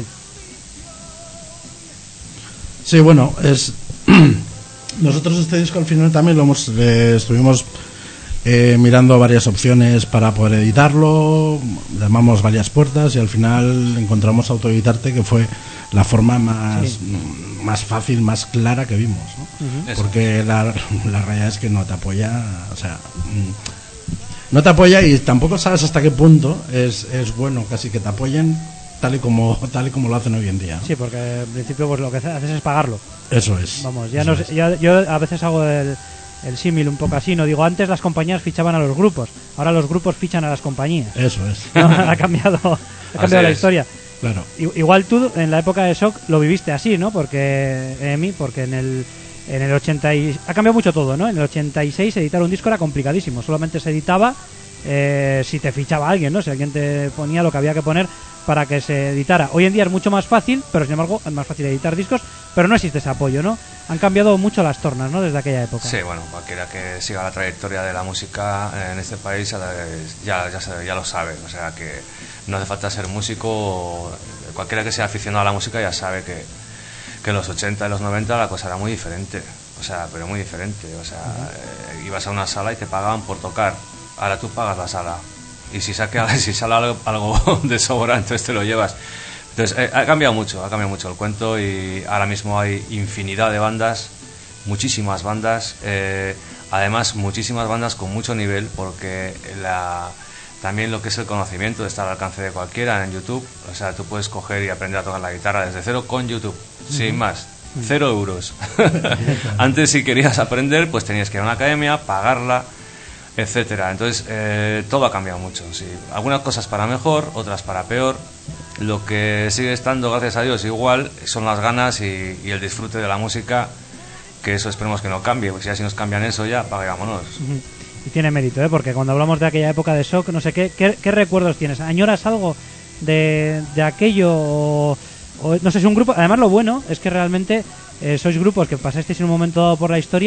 Sí, bueno, nosotros este disco al final también lo estuvimos mirando varias opciones para poder editarlo, llamamos varias puertas y al final encontramos Autoeditarte, que fue la forma más fácil, más clara que vimos, ¿no? Porque la realidad es que no te apoya, o sea, no te apoya, y tampoco sabes hasta qué punto es bueno casi que te apoyen tal y como lo hacen hoy en día, ¿no? Sí, porque en principio pues lo que haces es pagarlo. Eso es. Vamos, yo a veces hago el símil un poco así, no digo, antes las compañías fichaban a los grupos, ahora los grupos fichan a las compañías. Eso es. ¿No? Ha cambiado la historia. Claro. Igual tú en la época de Shock lo viviste así, ¿no? Porque en el 80 ha cambiado mucho todo, ¿no? En el 86 editar un disco era complicadísimo, solamente se editaba si te fichaba alguien, ¿no? Si alguien te ponía lo que había que poner para que se editara. Hoy en día es mucho más fácil, pero sin embargo es más fácil editar discos, pero no existe ese apoyo, ¿no? Han cambiado mucho las tornas, ¿no? Desde aquella época. Sí, bueno, cualquiera que siga la trayectoria de la música en este país ya lo sabe, o sea que no hace falta ser músico, cualquiera que sea aficionado a la música ya sabe que en los 80 y los 90 la cosa era muy diferente, o sea, pero muy diferente, o sea, ibas a una sala y te pagaban por tocar, ahora tú pagas la sala, y si sale algo de sobra, entonces te lo llevas. Entonces ha cambiado mucho el cuento, y ahora mismo hay infinidad de bandas, muchísimas bandas, además muchísimas bandas con mucho nivel, porque también lo que es el conocimiento está al alcance de cualquiera en YouTube. O sea, tú puedes coger y aprender a tocar la guitarra desde cero con YouTube, sin más, 0 euros. Antes, si querías aprender, pues tenías que ir a una academia, pagarla, etcétera. Entonces todo ha cambiado mucho, sí. Algunas cosas para mejor, otras para peor. Lo que sigue estando, gracias a Dios, igual son las ganas y el disfrute de la música, que eso esperemos que no cambie, porque si nos cambian eso ya, pagámonos. Y tiene mérito, ¿eh? Porque cuando hablamos de aquella época de Shock, no sé qué recuerdos tienes. ¿Añoras algo de aquello? O no sé, es un grupo. Además, lo bueno es que realmente sois grupos que pasasteis en un momento dado por la historia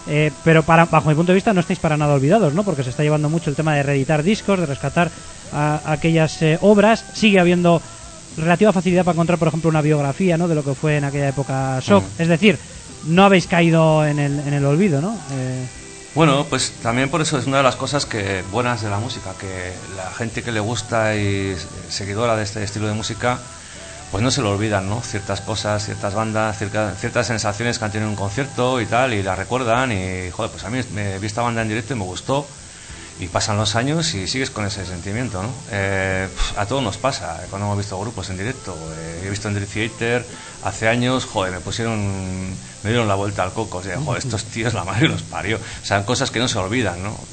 pero bajo mi punto de vista no estáis para nada olvidados, ¿no? Porque se está llevando mucho el tema de reeditar discos, de rescatar aquellas obras. Sigue habiendo relativa facilidad para encontrar, por ejemplo, una biografía, ¿no?, de lo que fue en aquella época Shock. Es decir, no habéis caído en el olvido, ¿no? Bueno, pues también por eso es una de las cosas buenas de la música, que la gente que le gusta y seguidora de este estilo de música, pues no se lo olvidan, ¿no? Ciertas cosas, ciertas bandas, ciertas sensaciones que han tenido en un concierto y tal, y las recuerdan, y joder, pues a mí me vi esta banda en directo y me gustó, y pasan los años y sigues con ese sentimiento, ¿no? A todos nos pasa cuando hemos visto grupos en directo. He visto en Dream Theater hace años, joder, me dieron la vuelta al coco, o sea, joder, estos tíos, la madre los parió. O sea, cosas que no se olvidan, ¿no?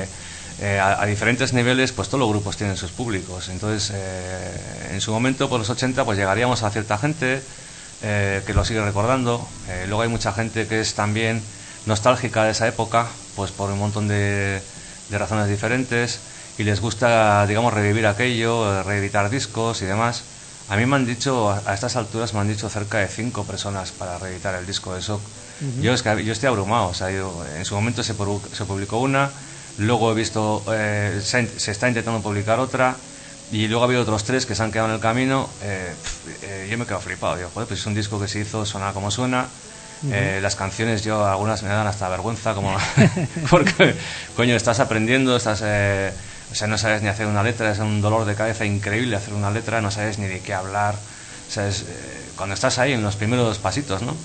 A diferentes niveles, pues todos los grupos tienen sus públicos. Entonces, en su momento, por los 80, pues llegaríamos a cierta gente que lo sigue recordando. Luego hay mucha gente que es también nostálgica de esa época, pues por un montón de razones diferentes, y les gusta, digamos, revivir aquello, reeditar discos y demás. A mí me han dicho, a estas alturas me han dicho cerca de 5 personas para reeditar el disco de Shock. Yo estoy abrumado, o sea, en su momento se publicó una, luego he visto, se está intentando publicar otra, y luego ha habido otros 3 que se han quedado en el camino. Yo me quedo flipado, digo, joder, pues es un disco que se hizo, suena como suena. Las canciones, yo algunas me dan hasta vergüenza, como porque coño, estás aprendiendo, o sea, no sabes ni hacer una letra, es un dolor de cabeza increíble hacer una letra, no sabes ni de qué hablar, o sea, cuando estás ahí en los primeros pasitos, ¿no?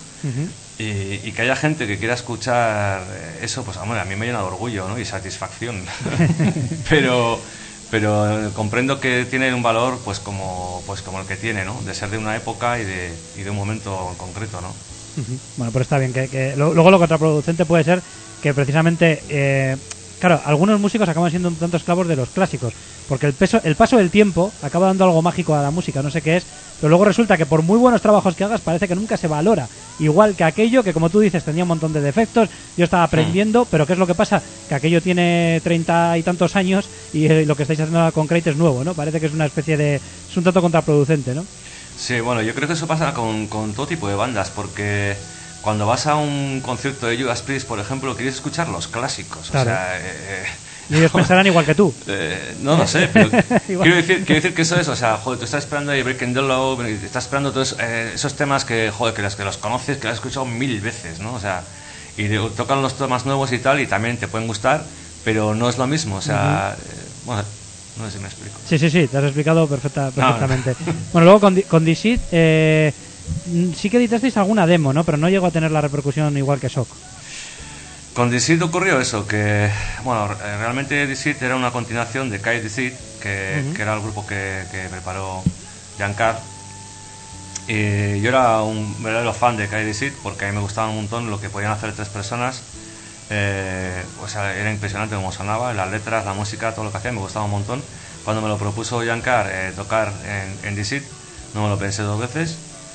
Y que haya gente que quiera escuchar eso, pues hombre, a mí me llena de orgullo, ¿no?, y satisfacción. pero comprendo que tiene un valor pues como el que tiene, ¿no?, de ser de una época y de un momento en concreto, ¿no? Bueno, pero está bien que luego lo contraproducente puede ser que precisamente claro, algunos músicos acaban siendo un tanto esclavos de los clásicos, porque el paso del tiempo acaba dando algo mágico a la música, no sé qué es, pero luego resulta que por muy buenos trabajos que hagas parece que nunca se valora, igual que aquello que, como tú dices, tenía un montón de defectos, yo estaba aprendiendo, pero ¿qué es lo que pasa? Que aquello tiene 30 y tantos años y lo que estáis haciendo con Crate es nuevo, ¿no? Parece que es una especie de... es un tanto contraproducente, ¿no? Sí, bueno, yo creo que eso pasa con todo tipo de bandas, porque cuando vas a un concierto de Judas Priest, por ejemplo, quieres escuchar los clásicos. Claro. O sea, y ellos pensarán igual que tú. No lo sé, pero quiero decir que eso es, o sea, joder, tú estás esperando ahí Breaking the Law, estás esperando todos esos temas que, joder, que los conoces, que los has escuchado 1000 veces, ¿no? O sea, y tocan los temas nuevos y tal, y también te pueden gustar, pero no es lo mismo, o sea, bueno, no sé si me explico. Sí, te has explicado perfectamente. No. Bueno, luego con Deceit sí que editasteis alguna demo, ¿no? Pero no llegó a tener la repercusión igual que Shock. Con Deceit ocurrió eso, que bueno, realmente Deceit era una continuación de Kai Deceit, que era el grupo que preparó Giancar. Y yo era un verdadero fan de Kai Deceit porque a mí me gustaba un montón lo que podían hacer 3 personas. O sea, era impresionante cómo sonaba, las letras, la música, todo lo que hacía, me gustaba un montón. Cuando me lo propuso Giancar tocar en Deceit, no me lo pensé 2 veces,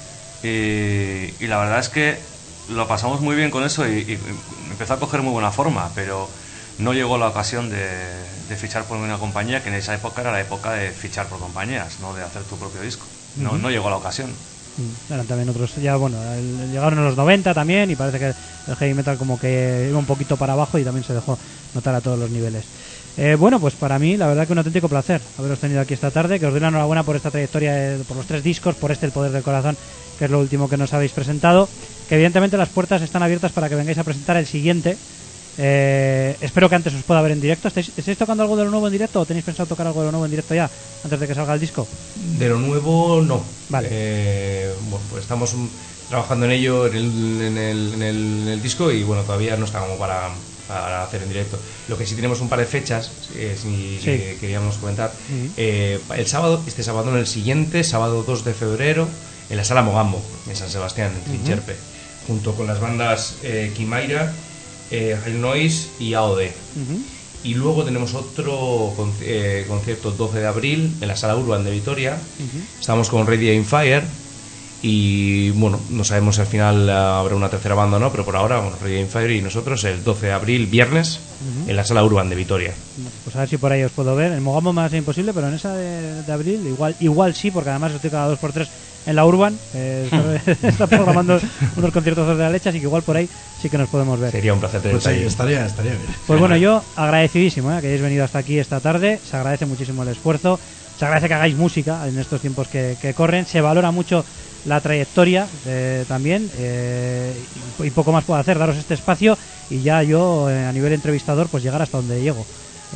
y la verdad es que lo pasamos muy bien con eso y empezó a coger muy buena forma, pero no llegó la ocasión de fichar por una compañía, que en esa época era la época de fichar por compañías, no de hacer tu propio disco. No llegó la ocasión. Eran también otros, ya bueno, llegaron en los 90 también, y parece que el heavy metal como que iba un poquito para abajo y también se dejó notar a todos los niveles. Bueno, pues para mí la verdad que un auténtico placer haberos tenido aquí esta tarde, que os doy la enhorabuena por esta trayectoria, por los 3 discos, por El Poder del Corazón, que es lo último que nos habéis presentado, que evidentemente las puertas están abiertas para que vengáis a presentar el siguiente. Espero que antes os pueda ver en directo. ¿Estáis tocando algo de lo nuevo en directo o tenéis pensado tocar algo de lo nuevo en directo ya, antes de que salga el disco? De lo nuevo no. Vale. Bueno, pues estamos trabajando en ello en el disco, y bueno, todavía no está como para hacer en directo. Lo que sí tenemos un par de fechas, que queríamos comentar. El sábado, este sábado no, el siguiente, sábado 2 de febrero, en la Sala Mogambo, en San Sebastián, en Trincherpe, junto con las bandas Kimaira, High Noise y AOD. Y luego tenemos otro concierto el 12 de abril en la Sala Urban de Vitoria. Estamos con Radiant Fire, y bueno, no sabemos si al final habrá una tercera banda o no, pero por ahora, bueno, Radiant Fire y nosotros el 12 de abril, viernes, en la Sala Urban de Vitoria. Pues a ver si por ahí os puedo ver. En Mogambo me va a ser imposible, pero en esa de abril igual sí, porque además estoy cada 2x3 en la Urban, está programando unos conciertos de la leche, así que igual por ahí sí que nos podemos ver. Sería un placer tenerte Pues sí, ahí. estaría bien. Pues bueno, yo agradecidísimo que hayáis venido hasta aquí esta tarde, se agradece muchísimo el esfuerzo, se agradece que hagáis música en estos tiempos que corren, se valora mucho la trayectoria también, y poco más puedo hacer, daros este espacio y ya yo a nivel entrevistador pues llegar hasta donde llego.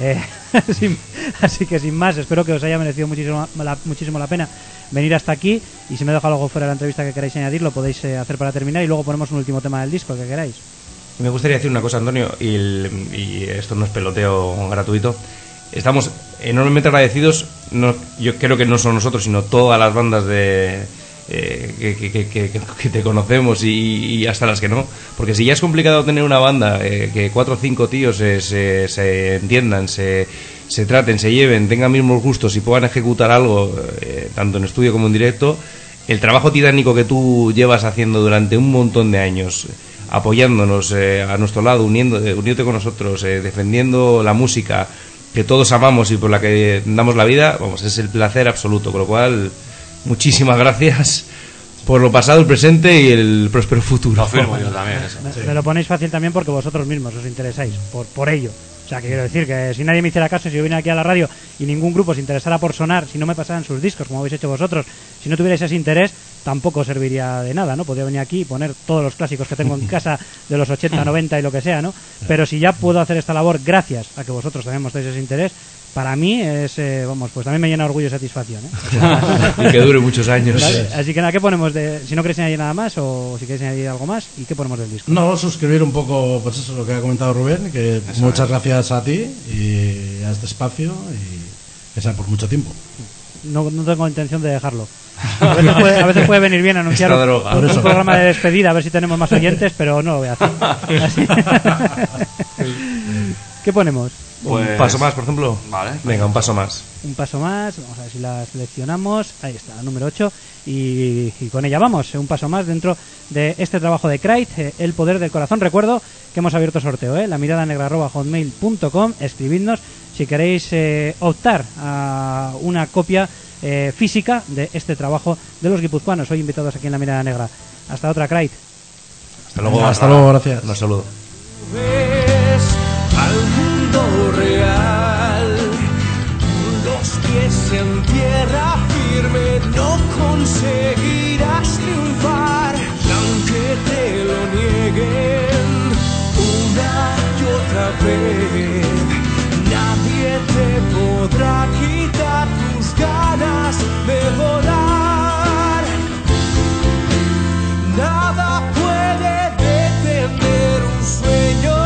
Así que sin más, espero que os haya merecido muchísimo la pena venir hasta aquí, y si me deja algo fuera de la entrevista que queráis añadir lo podéis hacer para terminar, y luego ponemos un último tema del disco que queráis. Me gustaría decir una cosa, Antonio, y esto no es peloteo gratuito. Estamos enormemente agradecidos, yo creo que no solo nosotros, sino todas las bandas que te conocemos y hasta las que no, porque si ya es complicado tener una banda que 4 o 5 tíos se entiendan, se traten, se lleven, tengan mismos gustos y puedan ejecutar algo tanto en estudio como en directo, el trabajo titánico que tú llevas haciendo durante un montón de años, apoyándonos a nuestro lado, uniéndote con nosotros, defendiendo la música que todos amamos y por la que damos la vida, vamos, es el placer absoluto, con lo cual muchísimas gracias por lo pasado, el presente y el próspero futuro. Lo firmo yo también. Eso. Me lo ponéis fácil también porque vosotros mismos os interesáis por ello. O sea, que quiero decir que si nadie me hiciera caso, si yo viniera aquí a la radio y ningún grupo se interesara por sonar, si no me pasaran sus discos como habéis hecho vosotros, si no tuvierais ese interés, tampoco serviría de nada, ¿no? Podría venir aquí y poner todos los clásicos que tengo en casa de los 80, 90 y lo que sea, ¿no? Pero si ya puedo hacer esta labor gracias a que vosotros también mostréis ese interés, para mí es, pues también me llena de orgullo y satisfacción, Y que dure muchos años. ¿Vale? Así que nada, ¿qué ponemos si no queréis añadir nada más o si queréis añadir algo más? ¿Y qué ponemos del disco? No, suscribir un poco, pues eso, lo que ha comentado Rubén, que eso muchas gracias a ti y a este espacio, y que sea por mucho tiempo. No tengo intención de dejarlo. A veces puede venir bien anunciar un programa de despedida, a ver si tenemos más oyentes, pero no lo voy a hacer. Así. ¿Qué ponemos? Pues, un paso más, por ejemplo. Vale. Venga, un paso más. Un paso más, vamos a ver si la seleccionamos. Ahí está, la número 8. Y con ella vamos, un paso más dentro de este trabajo de Crite, El Poder del Corazón. Recuerdo que hemos abierto sorteo, la mirada negra@hotmail.com. Escribidnos si queréis optar a una copia física de este trabajo de los guipuzcoanos, hoy invitados aquí en La Mirada Negra. Hasta otra, Crite. Hasta luego, gracias. Un saludo. Al mundo real, los pies en tierra firme, no conseguirás triunfar, y aunque te lo nieguen una y otra vez, nadie te podrá quitar tus ganas de volar. Nada puede detener un sueño.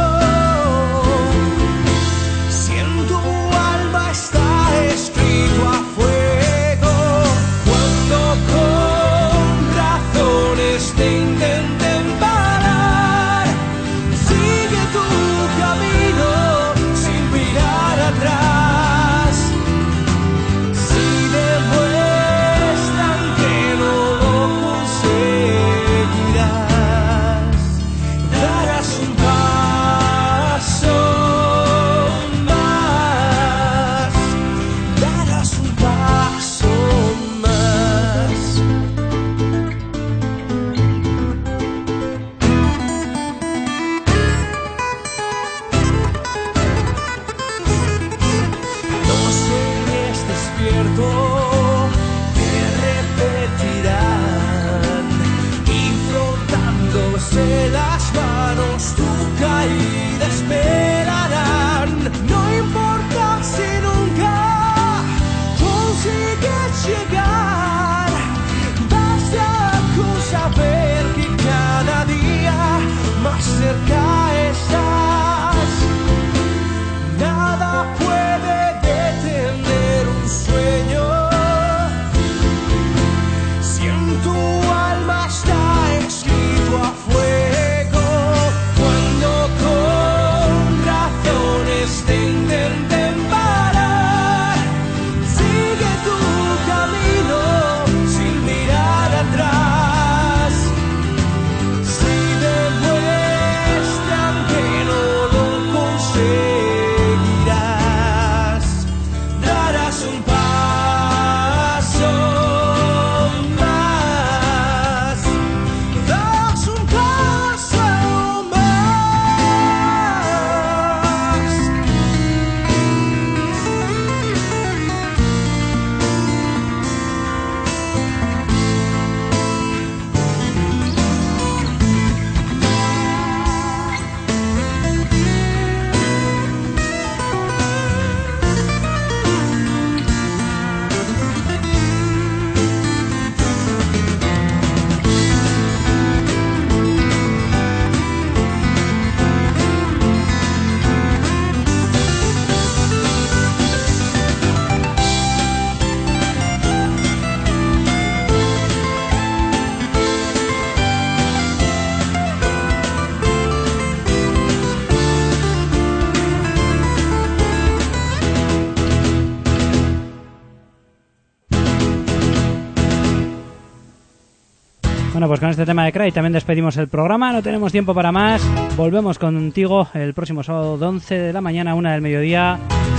Bueno, pues con este tema de Cry también despedimos el programa. No tenemos tiempo para más. Volvemos contigo el próximo sábado de 11 de la mañana a 1 del mediodía.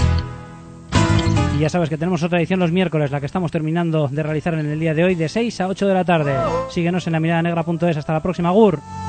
Y ya sabes que tenemos otra edición los miércoles, la que estamos terminando de realizar en el día de hoy, de 6 a 8 de la tarde. Síguenos en lamiradanegra.es. Hasta la próxima, Gur.